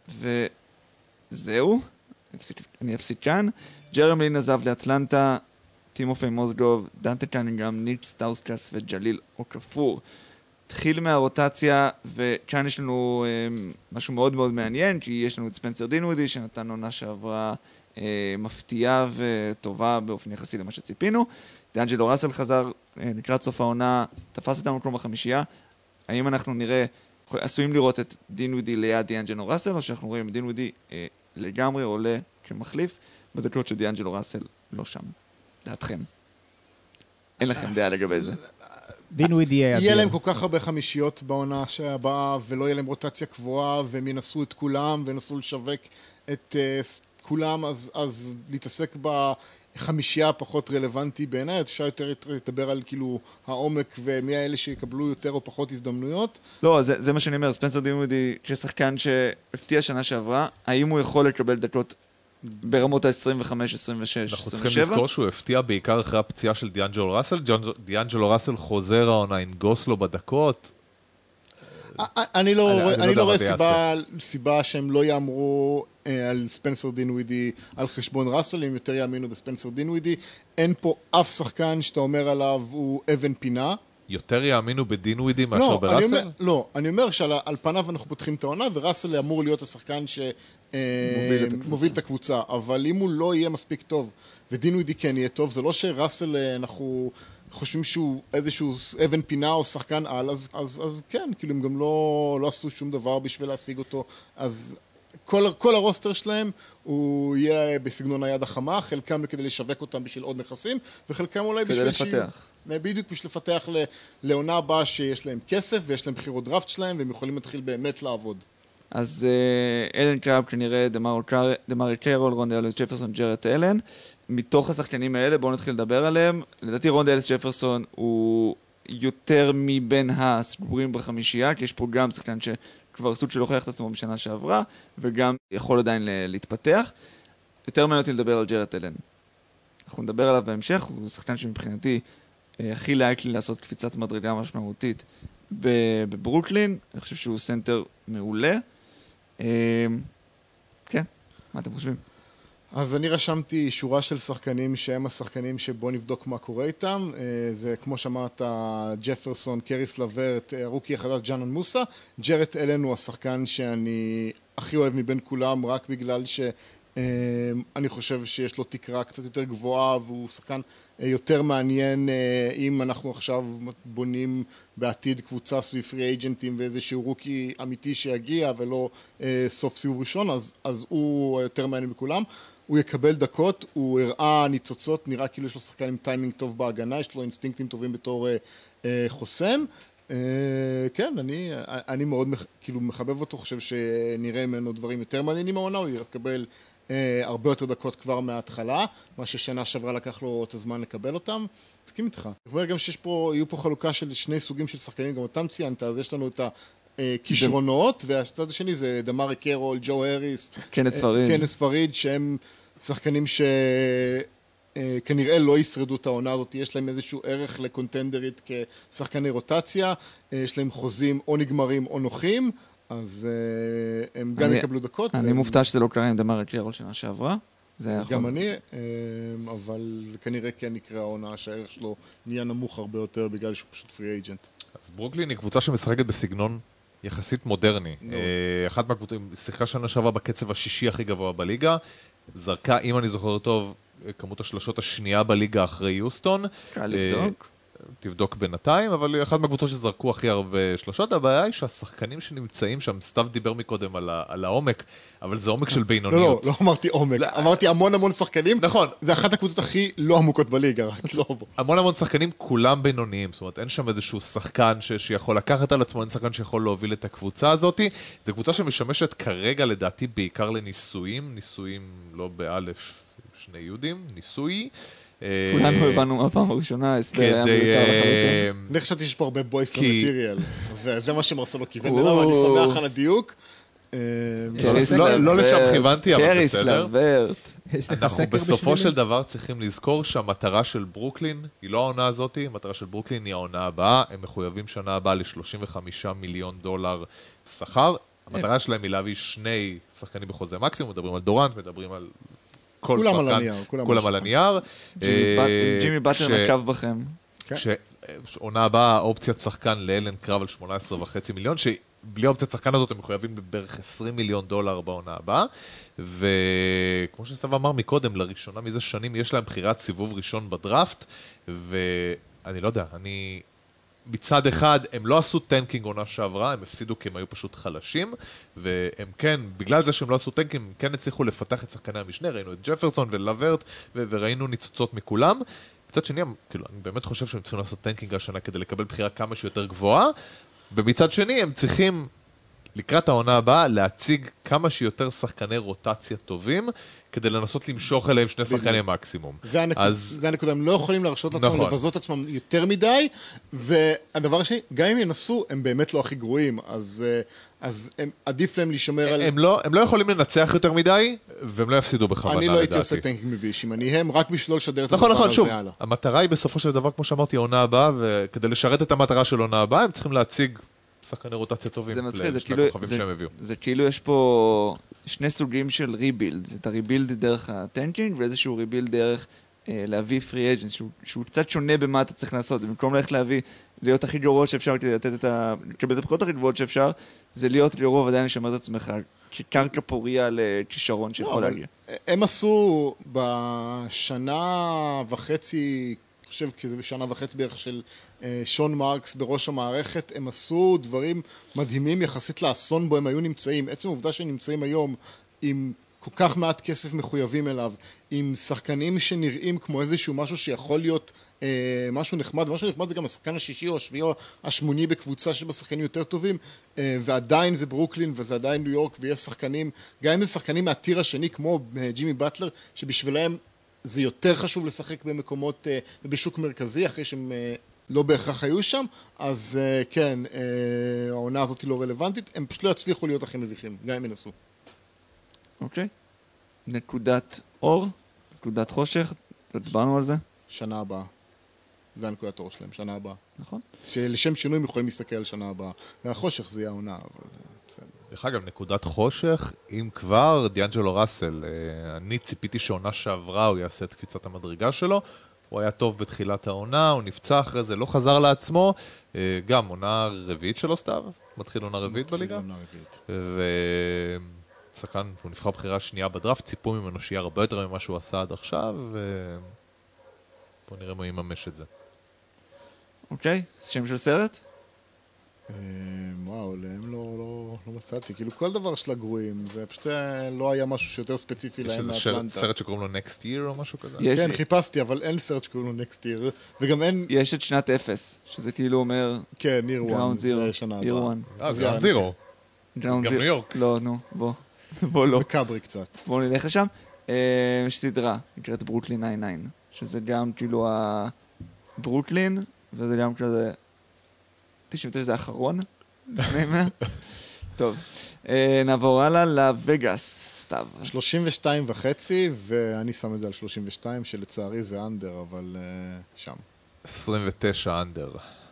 S2: וזהו. אני אפסיק כאן. ג'רם לין עזב לאטלנטה, טימופי מוזגוב, דנטה קנינגהם, ניק סטאוסקס וג'ליל אוקפור. התחיל מהרוטציה, וכאן יש לנו אה, משהו מאוד מאוד מעניין, כי יש לנו את ספנסר דינווידי, שנתן עונה שעברה אה, מפתיעה וטובה באופן יחסי למה שציפינו. דיאנג'לו ראסל חזר אה, לקראת סוף העונה, תפס את המקום בחמישייה. האם אנחנו נראה, עשויים לראות את דינווידי ליד דיאנג'לו ראסל, או שאנחנו רואים את דינווידי אה, לגמרי עולה כמחליף, בדקות שדיאנג'לו ראסל לא שם. דעתכם. אין לכם דעה לגבי זה.
S4: דינווידי
S5: יהיה להם כל כך הרבה חמישיות בעונה שהבאה, ולא יהיה להם רוטציה קבועה, והם ינסו את כולם, וינסו לשווק את uh, כולם, אז, אז להתעסק בחמישייה הפחות רלוונטי בעיניי, אפשר יותר לדבר על כאילו העומק, ומי האלה שיקבלו יותר או פחות הזדמנויות.
S2: לא, זה, זה מה שאני אומר, ספנסר דינווידי, כששחקן שהפתיע שנה שעברה, האם הוא יכול לקבל דקות ברמות ה-עשרים וחמש, עשרים ושש, עשרים ושבע.
S3: אנחנו צריכים לזכור שהוא הפתיע בעיקר אחרי הפציעה של דיאנג'לו ראסל. דיאנג'לו ראסל חוזר העונה, ינגוס לו בדקות.
S5: אני לא רואה סיבה שהם לא יאמרו על ספנסר דינווידי על חשבון ראסל, הם יותר יאמינו בספנסר דינווידי. אין פה אף שחקן שאתה אומר עליו הוא אבן פינה.
S3: יותר יאמינו בדינווידי מאשר
S5: לא, אני
S3: בראסל?
S5: אומר, לא, אני אומר שעל על פניו אנחנו פותחים את העונה, וראסל אמור להיות השחקן שמוביל את הקבוצה, אבל אם הוא לא יהיה מספיק טוב, ודינווידי כן יהיה טוב, זה לא שראסל אנחנו חושבים שהוא איזשהו אבן פינה או שחקן על, אז, אז, אז כן, כאילו הם גם לא, לא עשו שום דבר בשביל להשיג אותו, אז כל, כל הרוסטר שלהם הוא יהיה בסגנון היד החמה, חלקם כדי לשווק אותם בשביל עוד נכסים, וחלקם אולי בשביל
S2: לפתח. שיהיו,
S5: בדיוק בשביל לפתח ל, לעונה הבאה שיש להם כסף, ויש להם בחירות דראפט שלהם, והם יכולים להתחיל באמת לעבוד.
S2: אז אלן קראב כנראה, דמרי קרול, רונדה אלס ג'פרסון, ג'רט אלן. מתוך השחקנים האלה, בואו נתחיל לדבר עליהם. לדעתי רונדה אלס ג'פרסון הוא יותר מבין הסגורים בחמישייה, כי יש פה גם שחקן שכבר סוג של הוכיח את עצמו בשנה שעברה, וגם יכול עדיין להתפתח. יותר מעניין אותי לדבר על ג'רט אלן. אנחנו נדבר עליו בהמשך, הוא שחקן שמבחינתי הכי לאייק לי לעשות קפיצת מדרגה משמעותית בברוקלין. אני חושב שהוא סנטר מעולה. כן, מה אתם חושבים?
S5: אז אני רשמתי שורה של שחקנים שהם השחקנים שבוא נבדוק מה קורה איתם. זה כמו שאמרת, ג'פרסון, קריס לברט, הרוקי החדש ג'אנון מוסה. ג'רט אלן הוא השחקן שאני הכי אוהב מבין כולם, רק בגלל שאני חושב שיש לו תקרה קצת יותר גבוהה, והוא שחקן יותר מעניין אם אנחנו עכשיו בונים בעתיד קבוצה סביב פרי אייג'נטים ואיזשהו רוקי אמיתי שיגיע ולא סוף סיבוב ראשון, אז, אז הוא יותר מעניין מכולם. הוא יקבל דקות, הוא הראה ניצוצות, נראה כאילו יש לו שחקן עם טיימינג טוב בהגנה, יש לו אינסטינקטים טובים בתור אה, אה, חוסם. אה, כן, אני, אני מאוד מח, כאילו מחבב אותו, חושב שנראה ממנו דברים יותר מעניינים מהעונה, הוא יקבל אה, הרבה יותר דקות כבר מההתחלה, מה ששנה שעברה לקח לו את הזמן לקבל אותם. תסכים איתך. אני אומר גם שיש פה, יהיו פה חלוקה של שני סוגים של שחקנים, גם אותם ציינת, אז יש לנו את ה... כישרונות, והצד השני זה דמרי קרול, ג'ו הריס,
S2: קנת' פריד.
S5: קנת' פריד, שהם שחקנים שכנראה לא ישרדו את העונה הזאת, יש להם איזשהו ערך לקונטנדרית כשחקני רוטציה, יש להם חוזים או נגמרים או נוחים, אז הם גם יקבלו דקות.
S2: אני מופתע שזה לא קרה עם דמרי קרול שנה שעברה.
S5: גם אני, אבל זה כנראה כן יקרה העונה שהערך שלו נהיה נמוך הרבה יותר בגלל שהוא פשוט פרי אייג'נט.
S3: אז ברוקלין היא קבוצה שמשחקת בסגנון יחסית מודרני. אחת מהקבוצות, שיחקה שנה שעברה בקצב השישי הכי גבוה בליגה, זרקה, אם אני זוכר טוב, כמות השלשות השנייה בליגה אחרי יוסטון.
S2: קל לבדוק.
S3: תבדוק בינתיים, אבל היא אחת מהקבוצות שזרקו הכי הרבה שלושות. הבעיה היא שהשחקנים שנמצאים שם, סתיו דיבר מקודם על, על העומק, אבל זה עומק של בינוניות.
S5: לא, לא, לא אמרתי עומק, אמרתי המון המון שחקנים.
S3: נכון.
S5: זה אחת הקבוצות הכי לא עמוקות בליגה, רק לא בו.
S3: המון המון שחקנים, כולם בינוניים, זאת אומרת, אין שם איזשהו שחקן ש, שיכול לקחת על עצמו, אין שחקן שיכול להוביל את הקבוצה הזאת. זו קבוצה שמשמשת כרגע, לדעתי, בעיקר לניסויים, ניסויים לא באלף, שני יהודים, ניסוי.
S2: כולנו הבנו מהפעם הראשונה, הסבר היה מיותר לחלוטין.
S5: אני חשבתי שיש פה הרבה boyfriend material, וזה מה שמרסלו כיוון אליו, אני שמח על הדיוק.
S3: לא לשם כיוונתי, אבל
S2: קריס
S3: בסדר.
S2: לברט.
S3: אנחנו בסופו של דבר צריכים לזכור שהמטרה של ברוקלין היא לא העונה הזאת, המטרה של ברוקלין היא העונה הבאה, הם מחויבים שנה הבאה ל-שלושים וחמישה מיליון דולר שכר, המטרה שלהם היא להביא שני שחקנים בחוזה מקסימום, מדברים על דורנט, מדברים על...
S5: כולם על הנייר.
S3: כולם על הנייר.
S2: ג'ימי באטלר נקב בכם.
S3: שעונה הבאה, אופציית שחקן לאלן קרב על שמונה עשרה וחצי מיליון, שבלי אופציית שחקן הזאת הם מחויבים בערך עשרים מיליון דולר בעונה הבאה, וכמו שסתיו אמר מקודם, לראשונה מזה שנים יש להם בחירת סיבוב ראשון בדראפט, ואני לא יודע, אני... מצד אחד, הם לא עשו טנקינג עונה שעברה, הם הפסידו כי הם היו פשוט חלשים, והם כן, בגלל זה שהם לא עשו טנקינג, הם כן הצליחו לפתח את שחקני המשנה, ראינו את ג'פרסון ולוורט, ו- וראינו ניצוצות מכולם. מצד שני, כאילו, אני באמת חושב שהם צריכים לעשות טנקינג השנה כדי לקבל בחירה כמה שיותר גבוהה, ומצד שני, הם צריכים, לקראת העונה הבאה, להציג כמה שיותר שחקני רוטציה טובים, כדי לנסות למשוך אליהם שני שחקני מקסימום.
S5: זה הנקודה, הם לא יכולים להרשות לעצמם, לבזות עצמם יותר מדי, והדבר השני, גם אם ינסו, הם באמת לא הכי גרועים, אז עדיף להם להישמר על...
S3: הם לא יכולים לנצח יותר מדי, והם לא יפסידו בכוונה, לדעתי.
S5: אני לא הייתי עושה טנקינג מביש, אם אני הם, רק בשביל לשדר את
S3: נכון, נכון, שוב, המטרה היא בסופו של דבר, כמו שאמרתי, העונה הבאה, וכדי לשרת את המטרה של העונה הבאה, הם צריכים להציג שחקני רוטציה טובים.
S2: זה מצחיק, זה כאילו יש פה שני סוגים של ריבילד, את הריבילד דרך הטנקינג ואיזשהו ריבילד דרך להביא פרי אג'נט, שהוא קצת שונה במה אתה צריך לעשות, במקום ללכת להביא להיות הכי גרוע שאפשר כדי לתת את ה... לקבל את הבחירות הכי גבוהות שאפשר, זה להיות לרוב עדיין לשמר את עצמך כקרקע פוריה לכישרון שיכול להגיע.
S5: הם עשו בשנה וחצי, אני חושב כי זה בשנה וחצי בערך של שון מרקס בראש המערכת, הם עשו דברים מדהימים יחסית לאסון בו הם היו נמצאים. עצם העובדה שהם נמצאים היום עם כל כך מעט כסף מחויבים אליו, עם שחקנים שנראים כמו איזשהו משהו שיכול להיות אה, משהו נחמד, ומשהו נחמד זה גם השחקן השישי או השביעי או השמוני בקבוצה שבה שחקנים יותר טובים, אה, ועדיין זה ברוקלין וזה עדיין ניו יורק, ויש שחקנים, גם אם זה שחקנים מהטיר השני כמו אה, ג'ימי באטלר, שבשבילם זה יותר חשוב לשחק במקומות, אה, בשוק מרכזי, אחרי שהם אה, לא בהכרח היו שם, אז אה, כן, אה, העונה הזאת היא לא רלוונטית, הם פשוט לא יצליחו להיות הכי מביכים, גם אם ינסו.
S2: אוקיי. נקודת אור, נקודת חושך, דיברנו על זה.
S5: שנה הבאה. זה הנקודת אור שלהם, שנה הבאה.
S2: נכון.
S5: שלשם שינוי הם יכולים להסתכל על שנה הבאה. והחושך זה יהיה העונה, אבל בסדר.
S3: דרך אגב, נקודת חושך, אם כבר, דיאנג'לו ראסל, אני ציפיתי שעונה שעברה, הוא יעשה את קפיצת המדרגה שלו, הוא היה טוב בתחילת העונה, הוא נפצע אחרי זה, לא חזר לעצמו, גם עונה רביעית שלו סתיו, מתחיל עונה רביעית בליגה.
S5: עונה רביעית.
S3: ו... שחקן, הוא נבחר בחירה שנייה בדראפט, ציפו ממנו שיהיה הרבה יותר ממה שהוא עשה עד עכשיו, ובוא נראה מה יממש את זה.
S2: אוקיי, שם של סרט?
S5: וואו, להם לא, לא, לא מצאתי. כאילו כל דבר של הגרועים, זה פשוט לא היה משהו שיותר ספציפי להם מאטלנטה.
S3: יש איזה סרט שקוראים לו Next Year או משהו כזה?
S2: יש...
S5: כן, חיפשתי, אבל אין סרט שקוראים לו Next Year, וגם אין...
S2: יש את שנת אפס, שזה כאילו אומר...
S5: כן, Year
S2: Ground
S5: One, זה
S2: Zero.
S5: שנה
S2: Year
S5: הבאה.
S2: One.
S3: אה, זה Ground Zero.
S2: גם
S3: ניו יורק.
S2: לא, נו, בוא. בוא לא.
S5: וקאברי קצת.
S2: בואו נלך לשם. יש סדרה, נקראת ברוקלין תשע תשע, שזה גם כאילו הברוקלין, וזה גם כזה... תשעים ותשע זה האחרון, לפני מאה. טוב, נעבור הלאה לווגאס, סתיו.
S5: שלושים ושתיים וחצי, ואני שם את זה על שלושים ושתיים, שלצערי זה אנדר, אבל שם.
S3: עשרים ותשע אנדר.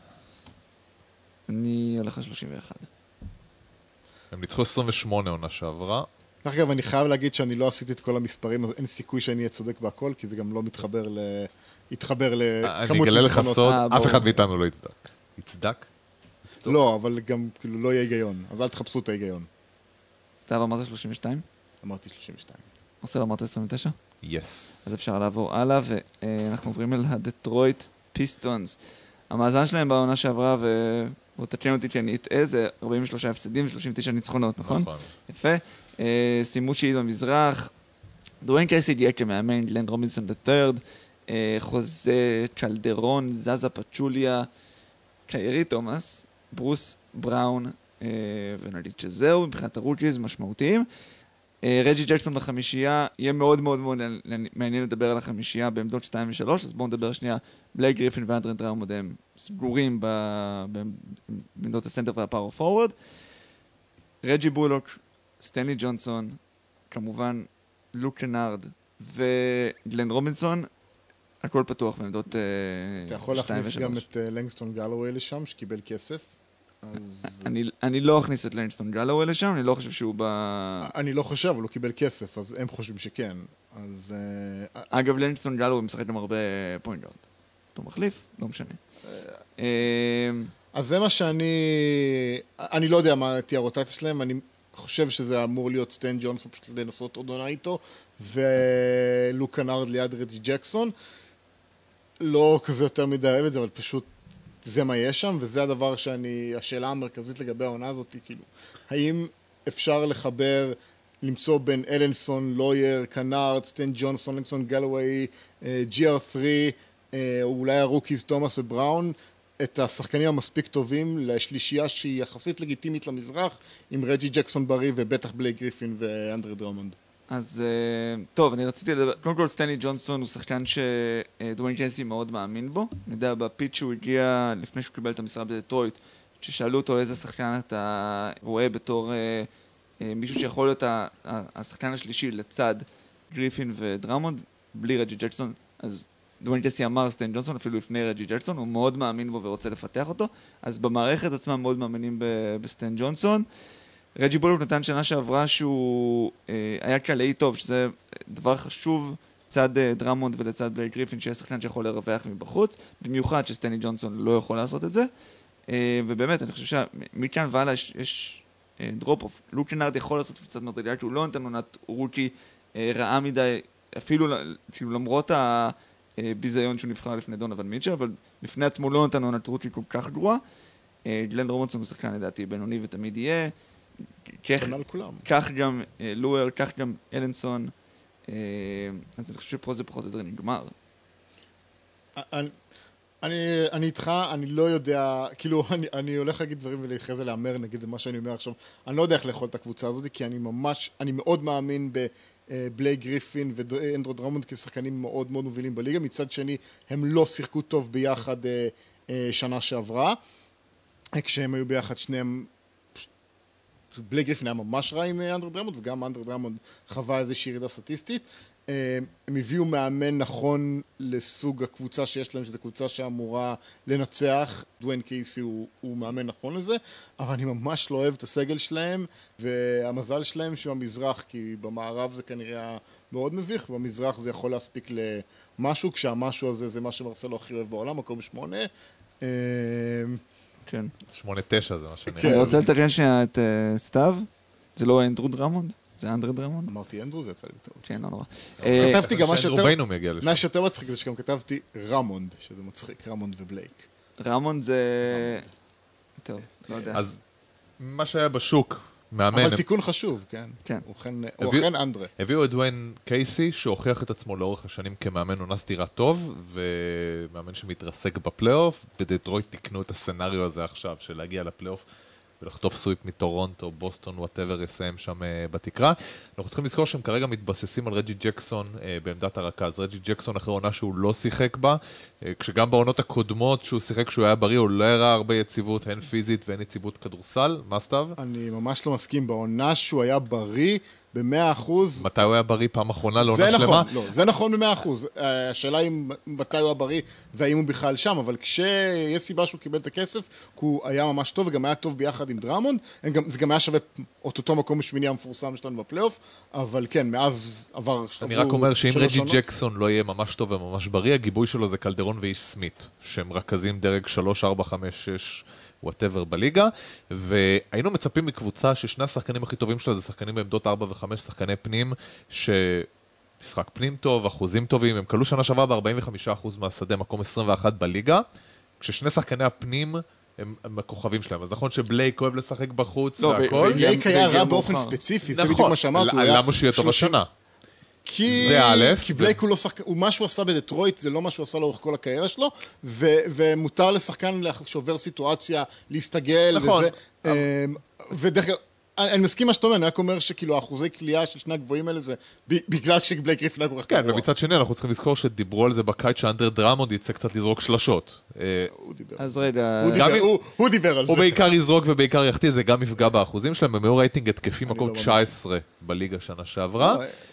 S2: אני הולך על שלושים ואחת.
S3: הם ניצחו עשרים ושמונה עונה שעברה.
S5: דרך אגב, אני חייב להגיד שאני לא עשיתי את כל המספרים, אז אין סיכוי שאני אהיה צודק בהכל, כי זה גם לא מתחבר ל... יתחבר לכמות
S3: אני אגלה לך
S5: ניצחונות.
S3: סוד,
S2: אה,
S3: אף
S2: ברור.
S3: אחד מאיתנו לא יצדק. יצדק?
S5: לא, אבל גם כאילו לא יהיה היגיון, אז אל תחפשו את ההיגיון.
S2: סתיו אמרת שלושים ושתיים?
S5: אמרתי שלושים ושתיים.
S2: מרסל אמרת עשרים ותשע?
S3: יס.
S2: אז אפשר לעבור הלאה, ואנחנו עוברים אל הדטרויט פיסטונס. המאזן שלהם בעונה שעברה, ובוא תקן אותי שאני אטעה, זה ארבעים ושלושה הפסדים ו-שלושים ותשע ניצחונות, נכון?
S3: נכון.
S2: יפה. אה, סיימו שיעית במזרח, דוויין קייסי הגיע כמאמן, גלן רובינסון דת'רד, אה, חוזה צ'לדרון, זזה פצ'וליה, קיירי תומאס, ברוס בראון, אה, ונגיד שזהו, מבחינת הרוקיז משמעותיים. אה, רג'י ג'קסון בחמישייה, יהיה מאוד מאוד מאוד מעניין לדבר על החמישייה בעמדות שתיים ושלוש, אז בואו נדבר שנייה, בלייק גריפין ואנדרן דראומונד הם סגורים ב- בעמדות הסנטר והפאור פורוורד. רג'י בולוק, סטנלי ג'ונסון, כמובן לוק קנארד וגלן רובינסון, הכל פתוח בעמדות שתיים ושלוש.
S5: אתה יכול להכניס גם את לנגסטון גלווי לשם, שקיבל כסף. אז...
S2: אני, אני לא אכניס את לנסטון גלווי לשם, אני לא חושב שהוא ב...
S5: אני לא חושב, אבל הוא קיבל כסף, אז הם חושבים שכן. אז...
S2: אגב, לנסטון גלווי משחק גם הרבה פוינט גארד. אותו מחליף, לא משנה.
S5: אז זה מה שאני... אני לא יודע מה תהיה הרוטציה שלהם, אני חושב שזה אמור להיות סטן ג'ונסון, פשוט לנסות עוד עונה איתו, ולוק קנארד ליד רג'י ג'קסון. לא כזה יותר מדי אוהב את זה, אבל פשוט זה מה יש שם, וזה הדבר שאני... השאלה המרכזית לגבי העונה הזאת היא כאילו, האם אפשר לחבר, למצוא בין אלנסון, לויר, קנארד, סטן ג'ונסון, לנגסון גלווי, ג'י אר שלוש, או אולי הרוקיז תומאס ובראון, את השחקנים המספיק טובים לשלישייה שהיא יחסית לגיטימית למזרח, עם רג'י ג'קסון בריא ובטח בלייק גריפין ואנדרי דרומונד.
S2: אז טוב, אני רציתי לדבר, קודם כל סטנלי ג'ונסון הוא שחקן שדוויין קייסי מאוד מאמין בו. אני יודע, בפיץ' שהוא הגיע לפני שהוא קיבל את המשרה בדטרויט, ששאלו אותו איזה שחקן אתה רואה בתור מישהו שיכול להיות השחקן השלישי לצד גריפין ודרמונד, בלי רג'י ג'קסון, אז דוויין קייסי אמר סטן ג'ונסון אפילו לפני רג'י ג'קסון, הוא מאוד מאמין בו ורוצה לפתח אותו, אז במערכת עצמה מאוד מאמינים בסטן ג'ונסון. רג'י בולוק נתן שנה שעברה שהוא אה, היה קלעי טוב, שזה דבר חשוב לצד דרמונד ולצד בלייק גריפין, שיש שחקן שיכול לרווח מבחוץ, במיוחד שסטני ג'ונסון לא יכול לעשות את זה, ובאמת, אני חושב שמכאן והלאה יש, יש דרופ אוף. לוק לנארד יכול לעשות קצת מדרגה, שהוא לא נתן עונת רוקי רעה מדי, אפילו כאילו למרות הביזיון שהוא נבחר לפני דונוון מיטשל, אבל לפני עצמו לא נתן עונת רוקי כל כך גרועה. גלן רובינסון הוא שחקן לדעתי בינוני ותמיד יהיה. כך גם לואר, כך גם אלנסון. אז אני חושב שפה זה פחות או יותר נגמר.
S5: אני, אני איתך, אני לא יודע, כאילו, אני, אני הולך להגיד דברים ולאחרי זה לאמר, נגיד מה שאני אומר עכשיו, אני לא יודע איך לאכול את הקבוצה הזאת, כי אני ממש, אני מאוד מאמין בבלייק גריפין ואנדרו דרמונד כשחקנים מאוד מאוד מובילים בליגה, מצד שני, הם לא שיחקו טוב ביחד שנה שעברה, כשהם היו ביחד שניהם, בלייק גריפין היה ממש רע עם אנדרו דרמונד, וגם אנדרו דרמונד חווה איזושהי ירידה סטטיסטית, הם הביאו מאמן נכון לסוג הקבוצה שיש להם, שזו קבוצה שאמורה לנצח. דוויין קייסי הוא, הוא מאמן נכון לזה, אבל אני ממש לא אוהב את הסגל שלהם, והמזל שלהם שבמזרח, כי במערב זה כנראה מאוד מביך, ובמזרח זה יכול להספיק למשהו, כשהמשהו הזה זה מה שמרסלו הכי אוהב בעולם, מקום שמונה.
S2: כן.
S3: שמונה תשע זה מה שאני...
S2: אני רוצה לתקן שנייה את סתיו, זה לא אנדרו דרמונד? זה אנדרו דרמונד?
S5: אמרתי אנדרו, זה יצא לי בטעות.
S2: כן, לא נורא.
S5: כתבתי גם מה שיותר...
S3: מה
S5: מה שיותר מצחיק זה שגם כתבתי רמונד, שזה מצחיק, רמונד ובלייק.
S2: רמונד זה... טוב, לא יודע.
S3: אז מה שהיה בשוק, מאמן...
S5: אבל תיקון חשוב, כן.
S2: כן.
S5: הוא אכן אנדרה.
S3: הביאו את דוויין קייסי, שהוכיח את עצמו לאורך השנים כמאמן עונה סדירה טוב, ומאמן שמתרסק בפלייאוף. בדטרויט תקנו את הסצנריו הזה עכשיו, של להגיע לפלייאוף. ולחטוף סוויפ מטורונטו, בוסטון, וואטאבר, יסיים שם uh, בתקרה. אנחנו צריכים לזכור שהם כרגע מתבססים על רג'י ג'קסון uh, בעמדת הרכז. רג'י ג'קסון אחרי עונה שהוא לא שיחק בה, uh, כשגם בעונות הקודמות שהוא שיחק כשהוא היה בריא, הוא לא הראה הרבה יציבות, הן פיזית והן יציבות כדורסל. מה סתיו?
S5: אני ממש לא מסכים. בעונה שהוא היה בריא, ב-מאה אחוז...
S3: מתי הוא היה בריא פעם אחרונה לעונה
S5: שלמה?
S3: זה נכון,
S5: לא, זה נכון ב-מאה אחוז. השאלה היא מתי הוא היה בריא והאם הוא בכלל שם, אבל כשיש סיבה שהוא קיבל את הכסף, הוא היה ממש טוב וגם היה טוב ביחד עם דרמונד, זה גם היה שווה אותו מקום השמיני המפורסם שלנו בפלייאוף, אבל כן, מאז עבר...
S3: אני רק אומר שאם רג'י ג'קסון לא יהיה ממש טוב וממש בריא, הגיבוי שלו זה קלדרון ואיש סמית, שהם רכזים דרג שלוש, ארבע, חמש, שש... whatever בליגה, והיינו מצפים מקבוצה ששני השחקנים הכי טובים שלה זה שחקנים בעמדות ארבע וחמש, שחקני פנים, שמשחק פנים טוב, אחוזים טובים, הם קלו שנה שעברה ב-ארבעים וחמישה אחוז מהשדה, מקום עשרים ואחת בליגה, כששני שחקני הפנים הם, הם הכוכבים שלהם. אז נכון שבלייק אוהב לשחק בחוץ
S2: לא,
S3: והכל.
S5: בלייק היה רע באופן ספציפי, זה בדיוק מה שאמרת.
S3: למה שיהיה טוב השנה?
S5: כי, כי בלייק הוא לא שחקן, הוא מה שהוא עשה בדטרויט, זה לא מה שהוא עשה לאורך כל הקריירה שלו, ו, ומותר לשחקן שעובר סיטואציה, להסתגל,
S3: נכון.
S5: וזה, ודרך כלל, אני מסכים מה שאתה אומר, אני רק אומר שכאילו האחוזי קליעה של שני הגבוהים האלה זה בגלל שבלייק גריפין היה כל כך
S3: כן, ומצד שני אנחנו צריכים לזכור שדיברו על זה בקיץ שאנדר דרמונד יצא קצת לזרוק שלשות.
S5: הוא דיבר.
S2: אז רגע...
S5: הוא דיבר על זה.
S3: הוא בעיקר יזרוק ובעיקר יחטיא, זה גם יפגע באחוזים שלהם, הם היו רייטינג התקפי מקום תשע עשרה בליגה שנה שעברה.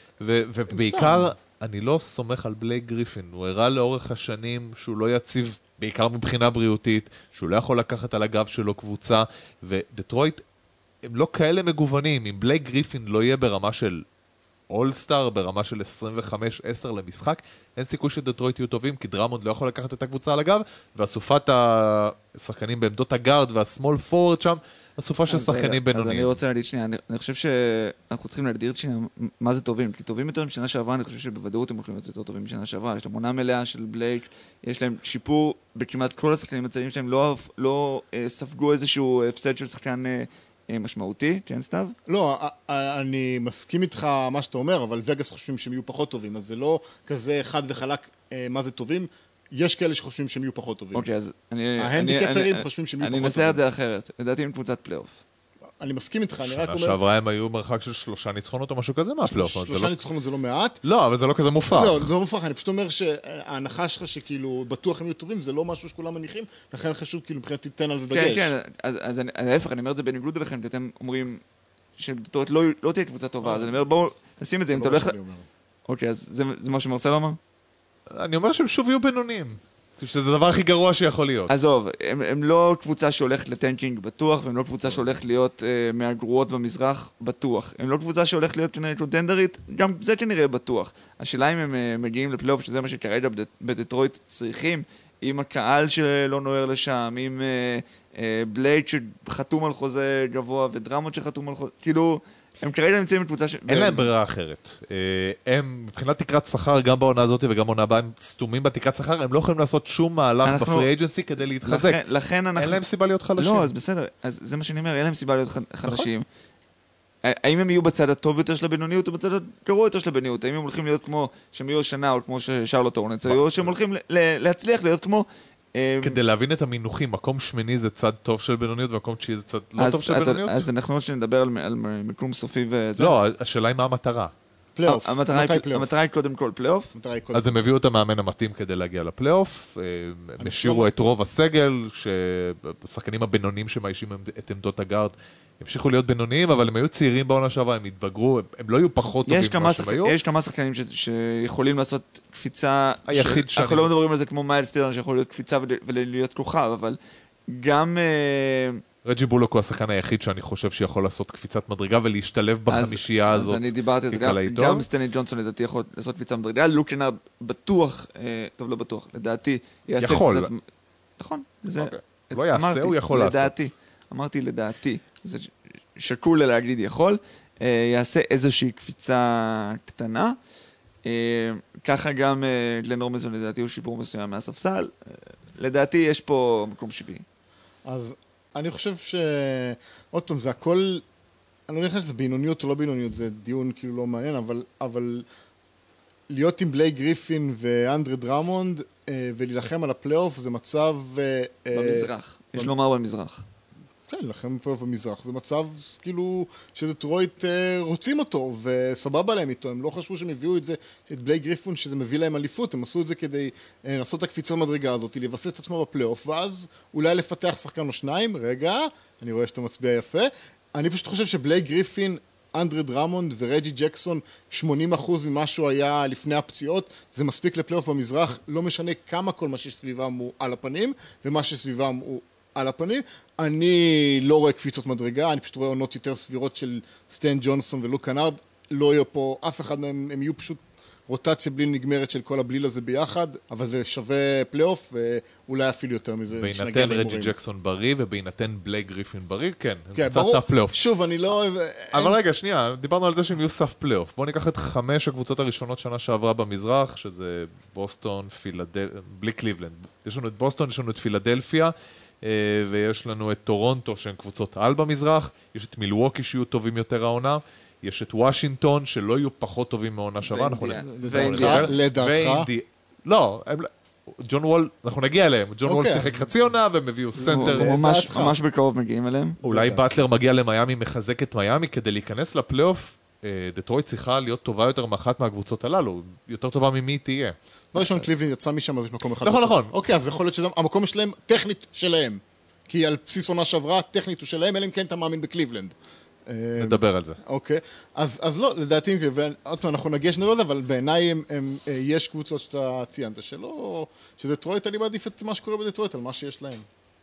S3: ובעיקר, אני לא סומך על בלייק גריפין, הוא הראה לאורך השנים שהוא לא יציב, בעיקר מבחינה בריאותית, שהוא לא יכול לקחת על הגב שלו קבוצה, ודטרויט הם לא כאלה מגוונים, אם בלייק גריפין לא יהיה ברמה של אולסטאר, ברמה של עשרים וחמש עשר למשחק, אין סיכוי שדטרויט יהיו טובים, כי דרמונד לא יכול לקחת את הקבוצה על הגב, ואסופת השחקנים בעמדות הגארד והסמול פורד שם, אסופה של שחקנים בינוניים.
S2: אז אני רוצה להגיד שנייה, אני, אני חושב שאנחנו צריכים להגדיר שנייה מה זה טובים, כי טובים יותר משנה שעברה, אני חושב שבוודאות הם הולכים להיות יותר טובים משנה שעברה, יש להם עונה מלאה של בלייק, יש להם שיפור בכמעט כל השחקנים הצעירים שלהם, לא, לא אה, ספגו איזשהו הפסד של שחקן אה, משמעותי, כן סתיו?
S5: לא, אני מסכים איתך מה שאתה אומר, אבל וגאס חושבים שהם יהיו פחות טובים, אז זה לא כזה חד וחלק אה, מה זה טובים, יש כאלה שחושבים שהם יהיו פחות טובים.
S2: אוקיי, אז אני...
S5: ההנדיקפרים חושבים שהם יהיו פחות טובים.
S2: אני אנסה את זה אחרת. לדעתי עם קבוצת פלייאוף.
S5: אני מסכים איתך, אני רק אומר...
S3: שנה שעברה הם היו מרחק של שלושה ניצחונות או משהו כזה מהפלייאוף.
S5: שלושה ניצחונות זה לא מעט.
S3: לא, אבל זה לא כזה מופרך.
S5: לא, זה לא מופרך. אני פשוט אומר שההנחה שלך שכאילו בטוח הם יהיו טובים, זה לא משהו שכולם מניחים, לכן חשוב כאילו מבחינת תיתן על זה דגש.
S2: כן, כן. אז להפך, אני אומר את זה בניגוד אליכם, כי אתם אומרים שדטרויט לא תהיה קבוצה טובה, אז אני אומר, בואו נשים את זה, אם אתה הולך... אוקיי, אז זה מה שמרסל אמר?
S3: אני אומר שהם שוב יהיו בינוניים. שזה הדבר הכי גרוע שיכול להיות.
S2: עזוב, הם, הם לא קבוצה שהולכת לטנקינג בטוח, והם לא קבוצה שהולכת להיות אה, מהגרועות במזרח בטוח. הם לא קבוצה שהולכת להיות קונטנדרית, גם זה כנראה בטוח. השאלה אם הם אה, מגיעים לפלייאוף, שזה מה שכרגע בד, בדטרויט צריכים, עם הקהל שלא נוער לשם, עם אה, אה, בלייד שחתום על חוזה גבוה, ודרמות שחתום על חוזה, כאילו... הם כרגע נמצאים בקבוצה ש...
S3: אין להם ברירה אחרת. הם, מבחינת תקרת שכר, גם בעונה הזאת וגם בעונה הבאה, הם סתומים בתקרת שכר, הם לא יכולים לעשות שום מהלך בפרי אייג'נסי כדי להתחזק.
S2: לכן אנחנו...
S3: אין להם סיבה להיות חלשים.
S2: לא, אז בסדר. אז זה מה שאני אומר, אין להם סיבה להיות חלשים. האם הם יהיו בצד הטוב יותר של הבינוניות או בצד הגרוע יותר של הבינוניות? האם הם הולכים להיות כמו שהם יהיו השנה או כמו ששרלוט הורנטס היו, או שהם הולכים להצליח להיות כמו...
S3: כדי להבין את המינוחים, מקום שמיני זה צד טוב של בינוניות, ומקום תשיעי זה צד לא טוב של בינוניות?
S2: אז אנחנו עוד שנדבר על מיקום סופי וזה.
S3: לא, השאלה היא מה המטרה.
S5: פלייאוף.
S2: המטרה היא קודם כל פלייאוף.
S3: אז הם הביאו את המאמן המתאים כדי להגיע לפלייאוף, הם השאירו את רוב הסגל, שהשחקנים הבינוניים שמאיישים את עמדות הגארד, המשיכו להיות בינוניים, אבל הם היו צעירים בעונה שעברה, הם התבגרו, הם לא היו פחות טובים ממה שהם היו.
S2: יש כמה שחקנים שיכולים לעשות קפיצה,
S3: היחיד שאני...
S2: אנחנו לא מדברים על זה כמו מיילס טרנר שיכול להיות קפיצה ולהיות כוכב, אבל גם...
S3: רג'י בולוק הוא השחקן היחיד שאני חושב שיכול לעשות קפיצת מדרגה ולהשתלב בחמישייה הזאת.
S2: אז אני דיברתי על זה, גם סטני ג'ונסון לדעתי יכול לעשות קפיצה מדרגה, לוק לנארד בטוח, טוב לא בטוח, לדעתי
S3: יכול.
S2: נכון.
S3: לא יעשה, הוא יכול לעשות.
S2: לדעתי, אמרתי לדעתי, זה שקול להגיד יכול, יעשה איזושהי קפיצה קטנה, ככה גם גלן מזון לדעתי הוא שיפור מסוים מהספסל, לדעתי יש פה מקום שביעי.
S5: אז אני חושב ש... עוד פעם, זה הכל... אני לא חושב שזה בינוניות או לא בינוניות, זה דיון כאילו לא מעניין, אבל, אבל להיות עם בלייק גריפין ואנדרי דרמונד ולהילחם על הפלייאוף זה מצב...
S2: במזרח, יש לומר במזרח.
S5: כן, לכם פה במזרח. זה מצב כאילו שדטרויט רוצים אותו וסבבה להם איתו. הם לא חשבו שהם הביאו את זה, את בלייק גריפון, שזה מביא להם אליפות. הם עשו את זה כדי לעשות את הקפיצה המדרגה הזאת, לבסס את עצמו בפלייאוף, ואז אולי לפתח שחקן או שניים. רגע, אני רואה שאתה מצביע יפה. אני פשוט חושב שבלייק גריפין, אנדרי דרמונד ורג'י ג'קסון, שמונים אחוז ממה שהוא היה לפני הפציעות, זה מספיק לפלייאוף במזרח. לא משנה כמה כל מה שסביבם הוא על הפנים, ומה שסביבם הוא על הפנים. אני לא רואה קפיצות מדרגה, אני פשוט רואה עונות יותר סבירות של סטן ג'ונסון ולוק לנארד. לא יהיה פה אף אחד מהם, הם יהיו פשוט רוטציה בלי נגמרת של כל הבליל הזה ביחד, אבל זה שווה פלייאוף, ואולי אפילו יותר מזה.
S3: בהינתן רג'י ג'קסון בריא, ובהינתן בלייק גריפין בריא, כן, כן קצת סף פלייאוף.
S5: שוב, אני לא אוהב...
S3: אבל רגע, שנייה, דיברנו על זה שהם יהיו סף פלייאוף. בואו ניקח את חמש הקבוצות הראשונות שנה שעברה במזרח, שזה בוסטון, פילדלפיה, בלי קליבלנד. יש לנו את בוסטון, יש לנו את פילדלפיה, ויש לנו את טורונטו שהן קבוצות על במזרח, יש את מילווקי שיהיו טובים יותר העונה, יש את וושינגטון שלא יהיו פחות טובים מהעונה שעברה,
S5: לדעתך?
S3: לא, ג'ון וול, אנחנו נגיע אליהם, ג'ון וול שיחק חצי עונה והם הביאו סנטר.
S2: ממש בקרוב מגיעים אליהם.
S3: אולי באטלר מגיע למיימי, מחזק את מיימי כדי להיכנס לפלייאוף, דטרויט צריכה להיות טובה יותר מאחת מהקבוצות הללו, יותר טובה ממי תהיה.
S5: לא ראשון קליבלין יצא משם, אז יש מקום אחד.
S3: נכון, נכון.
S5: אוקיי, אז יכול להיות שהמקום שלהם טכנית שלהם, כי על בסיס עונה שעברה, טכנית הוא שלהם, אלא אם כן אתה מאמין בקליבלנד.
S3: נדבר על זה.
S5: אוקיי, אז, אז לא, לדעתי, ועוד פעם אנחנו נגיע שנדבר על זה, אבל בעיניי הם, הם, יש קבוצות שאתה ציינת, שלא, שדטרויט, אני מעדיף את מה שקורה בדטרויט, על מה שיש להם.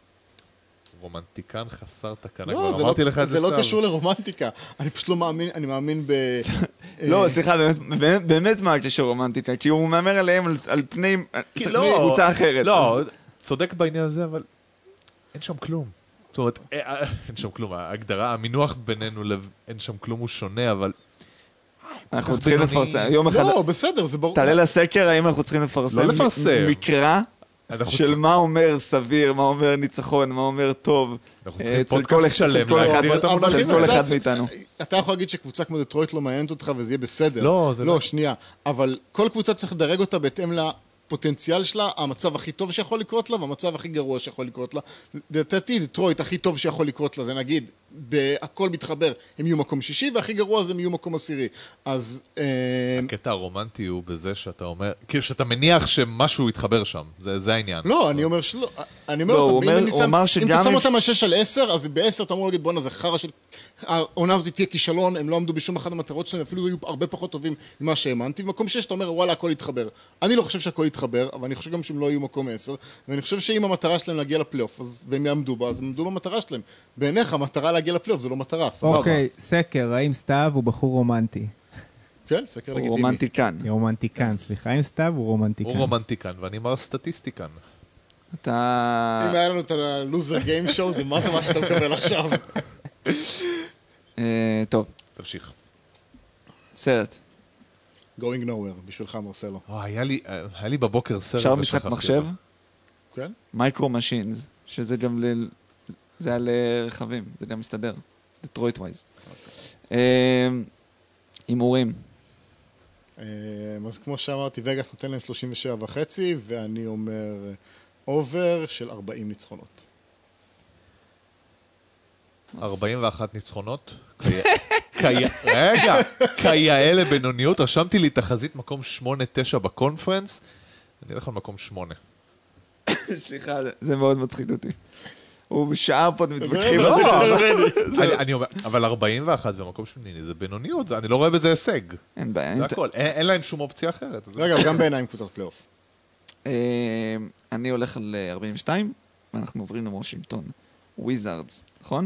S3: רומנטיקן חסר תקנה,
S5: לא,
S3: כבר אמרתי לך את זה
S5: סתם.
S3: זה
S5: לא קשור לרומנטיקה, אני פשוט לא מאמין, אני מאמין ב...
S2: לא, סליחה, באמת, באמת מה הקשר רומנטיקה, כי הוא מאמר עליהם על, על פני, פני קבוצה אחרת.
S3: לא, אז... צודק בעניין הזה, אבל אין שם כלום. זאת אומרת, אין שם כלום, ההגדרה, המינוח בינינו, אין שם כלום הוא שונה, אבל...
S2: אנחנו צריכים לפרסם, יום אחד...
S5: לא, בסדר, זה ברור.
S2: תעלה לסקר, האם אנחנו צריכים לפרסם...
S3: לא לפרסם.
S2: מקרא של מה אומר סביר, מה אומר ניצחון, מה אומר טוב.
S3: אנחנו צריכים פודקאסט שלם, להגדיר את המונחים.
S2: של כל אחד מאיתנו.
S5: אתה יכול להגיד שקבוצה כמו דטרויט לא מעיינת אותך וזה יהיה בסדר.
S3: לא, זה לא.
S5: לא, שנייה. אבל כל קבוצה צריך לדרג אותה בהתאם לפוטנציאל שלה, המצב הכי טוב שיכול לקרות לה, והמצב הכי גרוע שיכול לקרות לה. לדעתי, דטרויט הכי טוב שיכול לקרות לה, זה נגיד, בהכל מתחבר, הם יהיו מקום שישי, והכי גרוע זה הם יהיו מקום עשירי. אז...
S3: הקטע הרומנטי הוא בזה שאתה אומר, כאילו שאתה מניח שמשהו יתחבר שם, זה, זה העניין.
S5: לא, אני אומר שלא, אני אומר,
S2: לא,
S5: אותם,
S2: הוא אומר-
S5: אם אני
S2: הוא
S5: שם-
S2: אמר
S5: אם
S2: שגם
S5: אתה שם
S2: אם-
S5: אותם על שש על עשר, אז בעשר אתה אמור להגיד, בואנה, זה חרא של... העונה הזאת תהיה כישלון, הם לא עמדו בשום אחת המטרות שלהם, אפילו היו הרבה פחות טובים ממה שהאמנתי. במקום שש אתה אומר, וואלה, הכל יתחבר. אני לא חושב שהכל יתחבר, אבל אני חושב גם שהם לא יהיו מקום עשר, ואני חושב שאם המטרה שלהם להגיע לפלייאוף, אז והם יעמדו בה, אז הם יעמדו במטרה שלהם. בעיניך, המטרה להגיע לפלייאוף זה לא מטרה, סבבה.
S4: אוקיי, סקר, האם סתיו הוא בחור רומנטי?
S5: כן, סקר
S2: הוא
S5: לגיטימי.
S2: רומנטיקן.
S4: רומנטיקן, סליחה, האם סתיו הוא רומנטיקן?
S3: הוא רומנטיקן, ואני אומר סטטיסטיקן.
S2: אתה...
S5: אם היה לנו את הלוזר גיים שואו, זה מה זה מה שאתה מקבל עכשיו.
S2: אה, טוב,
S3: תמשיך.
S2: סרט.
S5: Going nowhere, בשבילך מרסלו.
S3: או, היה לי, היה לי בבוקר סרט.
S2: אפשר משחק
S3: ושכחתי
S2: מחשב?
S3: אותו.
S5: כן?
S2: מייקרו משינס, שזה גם ל... זה על אה, רכבים, זה גם מסתדר. דטרויט ווייז. הימורים.
S5: אה, אז כמו שאמרתי, וגאס נותן להם שלושים ושבע וחצי, ואני אומר אובר של ארבעים ניצחונות.
S3: ארבעים ואחת ניצחונות. כיה- רגע, כיאה לבינוניות, רשמתי לי תחזית מקום שמונה תשע בקונפרנס, אני אלך על מקום שמונה.
S2: סליחה, זה- זה מאוד מצחיק אותי. הוא בשעה פה, אתם מתווכחים.
S5: לא,
S2: על זה.
S3: אני- אני אומר, אבל ארבעים ואחת ומקום שמיני זה בינוניות, זה- אני לא רואה בזה הישג.
S2: אין בעיה.
S3: זה
S2: אין ת-
S3: הכל, אין אין להם שום אופציה אחרת. אז-
S5: רגע, גם בעיניים קבוצת פלייאוף.
S2: אה, אני הולך על אה, ארבעים ושתיים, ואנחנו עוברים לוושינגטון. וויזארדס, נכון?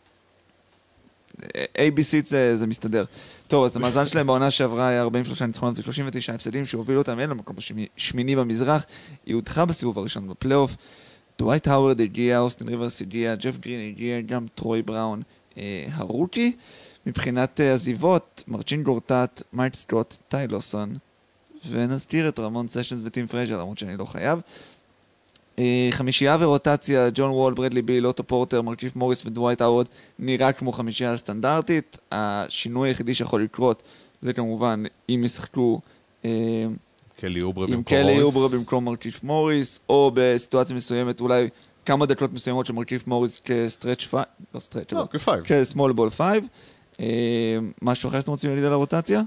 S2: איי בי סי זה, זה מסתדר. טוב, אז המאזן שלהם בעונה שעברה היה ארבעים ושלושה ניצחונות ו-שלושים ותשעה הפסדים שהובילו אותם אל המקום השמיני במזרח. היא הודחה בסיבוב הראשון בפלייאוף. דווייט האוורד הגיע, אוסטין ריברס הגיע, ג'ף גרין הגיע, גם טרוי בראון אה, הרוקי. מבחינת אה, עזיבות, מרצ'ין גורטט, מייק סקוט, טי לוסון, ונזכיר את רמון סשנס וטים פרייזר, למרות שאני לא חייב. אה, חמישייה ורוטציה, ג'ון וול, ברדלי ביל, אוטו פורטר, מרקיף מוריס ודווייט האוורד, נראה כמו חמישייה סטנדרטית. השינוי היחידי שיכול לקרות זה כמובן אם ישחקו אה,
S3: קלי אוברה
S2: עם
S3: במקום
S2: קלי
S3: מוריס.
S2: אוברה במקום מרקיף מוריס, או בסיטואציה מסוימת אולי כמה דקות מסוימות של מרקיף מוריס כסטרץ' פייב, לא סטרץ',
S3: לא,
S2: אבל
S3: כפייב.
S2: כסמול בול פייב. משהו אחר שאתם רוצים להגיד על הרוטציה?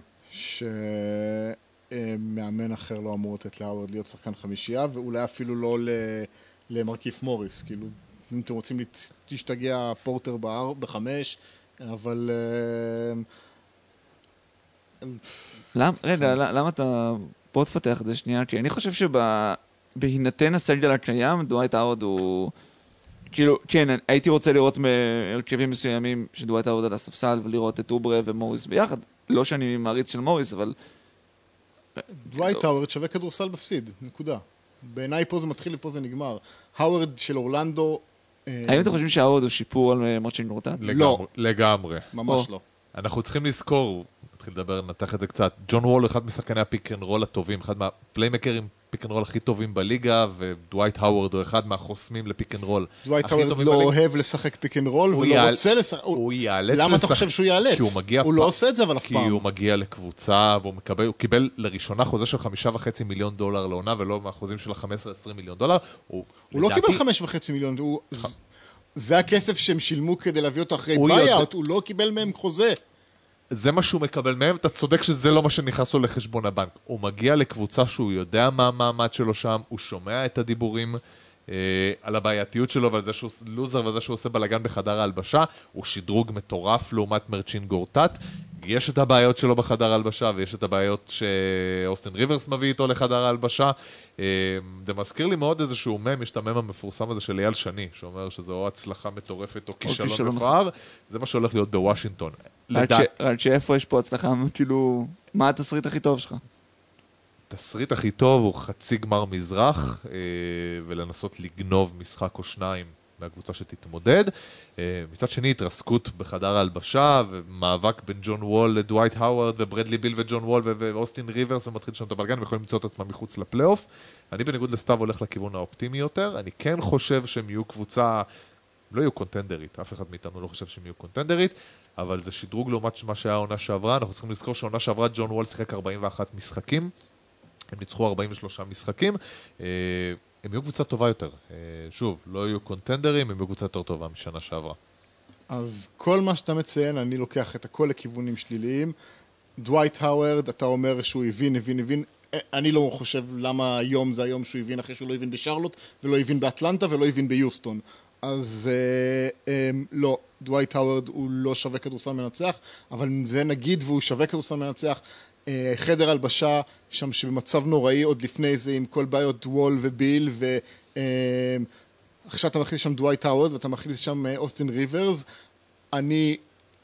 S5: שמאמן אחר לא אמור לתת להאוורד להיות שחקן חמישייה, ואולי אפילו לא ל- למרקיף מוריס. כאילו, אם אתם רוצים להת- להשתגע פורטר באר- בחמש, אבל... אה,
S2: למ- רגע, ל- למה אתה... בוא תפתח את זה שנייה, כי אני חושב שבהינתן הסגל הקיים, דווייט האוורד הוא... כאילו, כן, הייתי רוצה לראות מהרכבים מסוימים שדווייט האוורד על הספסל, ולראות את אוברה ומוריס ביחד. לא שאני מעריץ של מוריס, אבל...
S5: דווייט האוורד שווה כדורסל בפסיד, נקודה. בעיניי פה זה מתחיל ופה זה נגמר. האוורד של אורלנדו... אה,
S2: האם אתם חושבים שהאוורד הוא שיפור על מרצ'ין גורטט?
S3: לגמרי, לגמרי.
S5: ממש
S2: או.
S5: לא.
S3: אנחנו צריכים לזכור, נתחיל לדבר, נתח את זה קצת, ג'ון וול אחד משחקני הפיק אנד רול הטובים, אחד מהפליימקרים פיק אנד רול הכי טובים בליגה, ודווייט האוורד הוא אחד מהחוסמים לפיק אנד רול.
S5: דווייט
S3: הכי
S5: האוורד
S3: טובים
S5: לא
S3: בליגה.
S5: אוהב לשחק פיק אנד רול,
S3: הוא
S5: ולא
S3: יעל-
S5: רוצה לשחק...
S3: הוא ייאלץ
S5: למה אתה
S3: לשחק-
S5: חושב שהוא ייאלץ?
S3: כי הוא מגיע
S5: הוא
S3: פ-
S5: לא עושה את זה, אבל אף
S3: כי
S5: פעם.
S3: הוא מגיע לקבוצה, והוא מקבל, הוא קיבל לראשונה חוזה של חמישה וחצי מיליון דולר לעונה, ולא מהחוזים של ה-חמישה עשר עשרים מיליון דולר. הוא,
S5: הוא לא
S3: לדעתי-
S5: קיבל חמש וחצי מיליון, הוא... זה הכסף שהם שילמו כדי להביא אותו אחרי
S3: הוא יודע-
S5: ביי-אוט, הוא לא קיבל מהם חוזה.
S3: זה מה שהוא מקבל מהם, אתה צודק שזה לא מה שנכנס לו לחשבון הבנק. הוא מגיע לקבוצה שהוא יודע מה המעמד שלו שם, הוא שומע את הדיבורים אה, על הבעייתיות שלו ועל זה שהוא לוזר וזה שהוא עושה בלגן בחדר ההלבשה, הוא שדרוג מטורף לעומת מרצ'ין גורטט. יש את הבעיות שלו בחדר ההלבשה ויש את הבעיות שאוסטין ריברס מביא איתו לחדר ההלבשה. אה, זה מזכיר לי מאוד איזשהו מם, יש את המם המפורסם הזה של אייל שני, שאומר שזו או הצלחה מטורפת או
S2: כישלון
S3: כישלון מפואר. זה מה שהולך להיות בוושינגטון.
S2: רק
S3: לדעת-
S2: ש- רק שאיפה יש פה הצלחה, כאילו, מה התסריט הכי טוב שלך?
S3: התסריט הכי טוב הוא חצי גמר מזרח, אה, ולנסות לגנוב משחק או שניים מהקבוצה שתתמודד. אה, מצד שני, התרסקות בחדר ההלבשה, ומאבק בין ג'ון וול לדווייט האוורד, וברדלי ביל וג'ון וול ו- ואוסטין ריברס, ומתחיל שם את הבלגן, ויכולים למצוא את עצמם מחוץ לפלייאוף. אני בניגוד לסתיו הולך לכיוון האופטימי יותר. אני כן חושב שהם יהיו קבוצה, לא יהיו קונטנדרית, אף אחד מאיתנו לא חושב שהם יהיו קונטנדרית, אבל זה שדרוג לעומת מה שהיה העונה שעברה. אנחנו צריכים לזכור שהעונה שעברה ג'ון וול שיחק ארבעים ואחת משחקים, הם ניצחו ארבעים ושלושה משחקים, אה, הם יהיו קבוצה טובה יותר. אה, שוב, לא יהיו קונטנדרים, הם יהיו קבוצה יותר טובה משנה שעברה.
S5: אז כל מה שאתה מציין, אני לוקח את הכל לכיוונים שליליים. דווייט האוורד, אתה אומר שהוא הבין, הבין, הבין. אני לא חושב למה היום זה היום שהוא הבין אחרי שהוא לא הבין בשרלוט, ולא הבין באטלנטה, ולא הבין ביוסטון. אז אה, אה, לא, דווייט האוורד הוא לא שווה כדורסל מנצח, אבל זה נגיד והוא שווה כדורסל מנצח. אה, חדר הלבשה, שם שבמצב נוראי עוד לפני זה, עם כל בעיות וול וביל, ו... אה, עכשיו אתה מכניס שם דווייט האוורד, ואתה מכניס שם אוסטין ריברס. אני...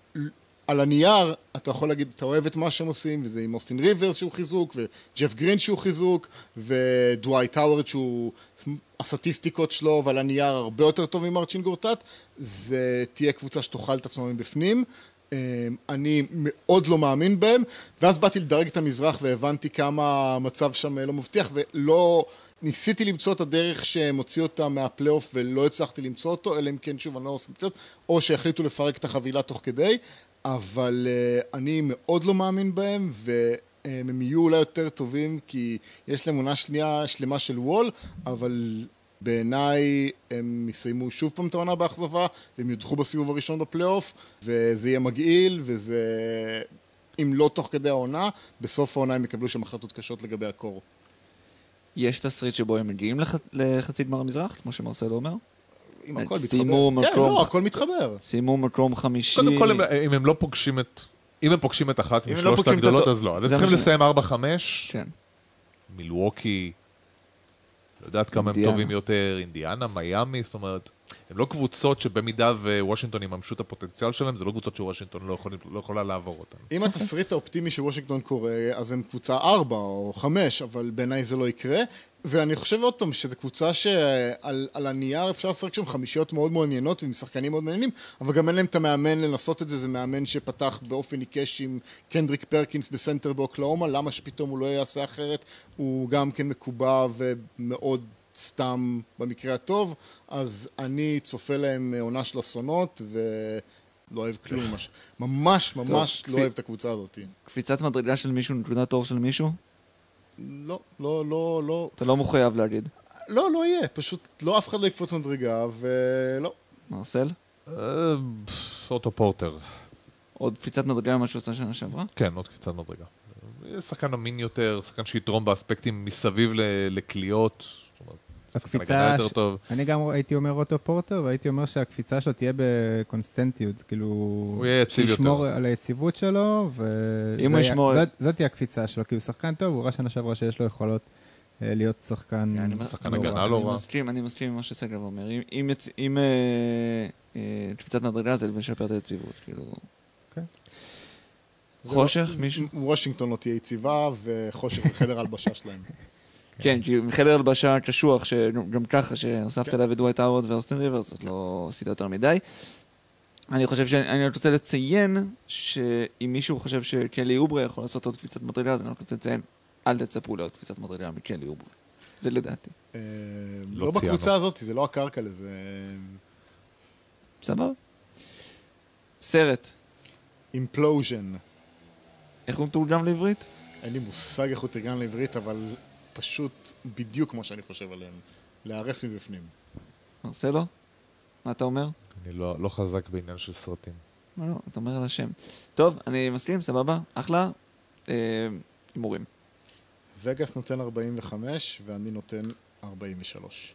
S5: על הנייר, אתה יכול להגיד, אתה אוהב את מה שהם עושים, וזה עם אוסטין ריברס שהוא חיזוק, וג'ף גרין שהוא חיזוק, ודווייט האוורד שהוא, הסטטיסטיקות שלו, ועל הנייר הרבה יותר טוב ממרצ'ין גורטט, זה תהיה קבוצה שתאכל את עצמה מבפנים. אני מאוד לא מאמין בהם, ואז באתי לדרג את המזרח, והבנתי כמה המצב שם לא מבטיח, ולא... ניסיתי למצוא את הדרך שהם הוציאו אותה מהפלייאוף ולא הצלחתי למצוא אותו, אלא אם כן שוב אני לא עושה למצוא, או שהחליטו לפרק את החבילה תוך כדי, אבל uh, אני מאוד לא מאמין בהם, והם יהיו אולי יותר טובים, כי יש להם עונה שנייה שלמה של וול, אבל בעיניי הם יסיימו שוב פעם את העונה באכזבה, והם יודחו בסיבוב הראשון בפלייאוף, וזה יהיה מגעיל, וזה, אם לא תוך כדי העונה, בסוף העונה הם יקבלו שם החלטות קשות לגבי הקור.
S2: יש תסריט שבו הם מגיעים לח... לחצי גמר המזרח, כמו שמרסל אומר?
S5: אם הכל
S2: סיימו
S5: מתחבר.
S2: מקום...
S5: כן, לא, הכל מתחבר.
S2: סיימו מקום חמישי...
S3: קודם כל, אם הם לא פוגשים את... אם הם פוגשים את אחת
S2: אם לא
S3: משלושת
S2: פוגשים את
S3: הגדולות,
S2: אותו-
S3: אז לא. אז הם
S2: זה
S3: צריכים
S2: מה ש-
S3: לסיים ארבע חמש.
S2: כן.
S3: מילווקי, לא יודעת כמה הם
S2: אינדיאנה.
S3: טובים יותר, אינדיאנה, מיאמי, זאת אומרת, הם לא קבוצות שבמידה ווושינגטון יממשו את הפוטנציאל שלהם, זה לא קבוצות שוושינגטון לא, יכול, לא יכולה לעבור אותן.
S5: אם התסריט האופטימי שוושינגטון קורה, אז הם קבוצה ארבע או חמש, אבל בעיניי זה לא יקרה. ואני חושב עוד פעם שזו קבוצה שעל על הנייר אפשר לשחק שם חמישיות מאוד מעניינות ועם שחקנים מאוד מעניינים, אבל גם אין להם את המאמן לנסות את זה, זה מאמן שפתח באופן עיקש עם קנדריק פרקינס בסנטר באוקלאומה, למה שפתאום הוא לא יעשה אחרת, הוא גם כן מקובע ומאוד סתם במקרה הטוב, אז אני צופה להם עונה של אסונות ולא אוהב כלום, ממש, ממש, ממש
S2: טוב,
S5: לא אוהב את הקבוצה הזאת.
S2: קפיצת מדרגה של מישהו, נקודת אור של מישהו?
S5: לא, לא, לא, לא,
S2: אתה לא מחויב להגיד.
S5: לא, לא יהיה, פשוט לא אף אחד לא יקפוץ מדרגה ולא.
S2: מרסל?
S3: אה, אוטו פורטר.
S2: עוד קפיצת מדרגה ממה שהוא עושה שנה שעברה?
S3: כן, עוד קפיצת מדרגה. שחקן אמין יותר, שחקן שיתרום באספקטים מסביב ל- לקליות. זאת אומרת, שחקן
S4: הקפיצה,
S3: הגנה יותר
S4: ש-
S3: טוב.
S4: אני גם הייתי אומר אוטו פורטר, והייתי אומר שהקפיצה שלו תהיה בקונסטנטיות, כאילו...
S3: הוא יהיה יציב יותר.
S4: שישמור על היציבות שלו,
S2: אם הוא ישמור-
S4: וזאת תהיה הקפיצה שלו, כי הוא שחקן טוב, הוא ראה שנה שעברה שיש לו יכולות אה, להיות שחקן...
S2: אני אומר-
S3: שחקן
S4: לא
S3: הגנה
S4: רע.
S3: לא
S2: אני
S3: רע.
S2: מסכים, אני מסכים עם מה שסגל אומר. אם- אם יצ- אם אה, אה, קפיצת מדרגה זה משפר את היציבות, כאילו...
S4: אוקיי.
S5: זה
S2: חושך,
S5: לא-
S2: מישהו?
S5: וושינגטון לא תהיה יציבה, וחושך זה חדר הלבשה שלהם.
S2: כן, כי מחדר הלבשה קשוח, שגם ככה שהוספת
S5: כן.
S2: אליו את דווייט האוורד ואוסטין ריברס, אז לא עשית יותר מדי. אני חושב שאני רק רוצה לציין שאם מישהו חושב שקלי אוברה יכול לעשות עוד קפיצת מדרגה, אז אני רק רוצה לציין, אל תצפו לעוד קפיצת מדרגה מקלי אוברה. זה לדעתי.
S5: אה,
S3: לא
S5: לא בקבוצה
S3: ציינו.
S5: הזאת, זה לא הקרקע לזה.
S2: סבבה? סרט.
S5: אימפלוז'ן.
S2: איך הוא מתורגם לעברית?
S5: אין לי מושג איך הוא תרגם לעברית, אבל פשוט בדיוק כמו שאני חושב עליהם. להרס מבפנים.
S2: מרסלו? מה אתה אומר?
S3: אני לא, לא חזק בעניין של סרטים.
S2: לא, לא, אתה אומר על השם. טוב, אני מסכים, סבבה, אחלה. אה, הימורים.
S5: וגאס נותן ארבעים וחמש, ואני נותן ארבעים ושלוש.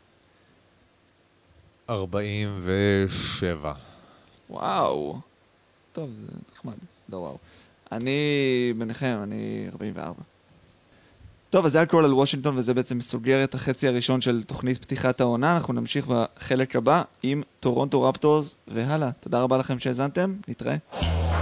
S3: ארבעים ושבע.
S2: וואו. טוב, זה נחמד. לא וואו. אני ביניכם, אני ארבעים וארבע. טוב, אז זה הכל על וושינגטון, וזה בעצם סוגר את החצי הראשון של תוכנית פתיחת העונה. אנחנו נמשיך בחלק הבא עם טורונטו רפטורס, והלאה. תודה רבה לכם שהזנתם, נתראה.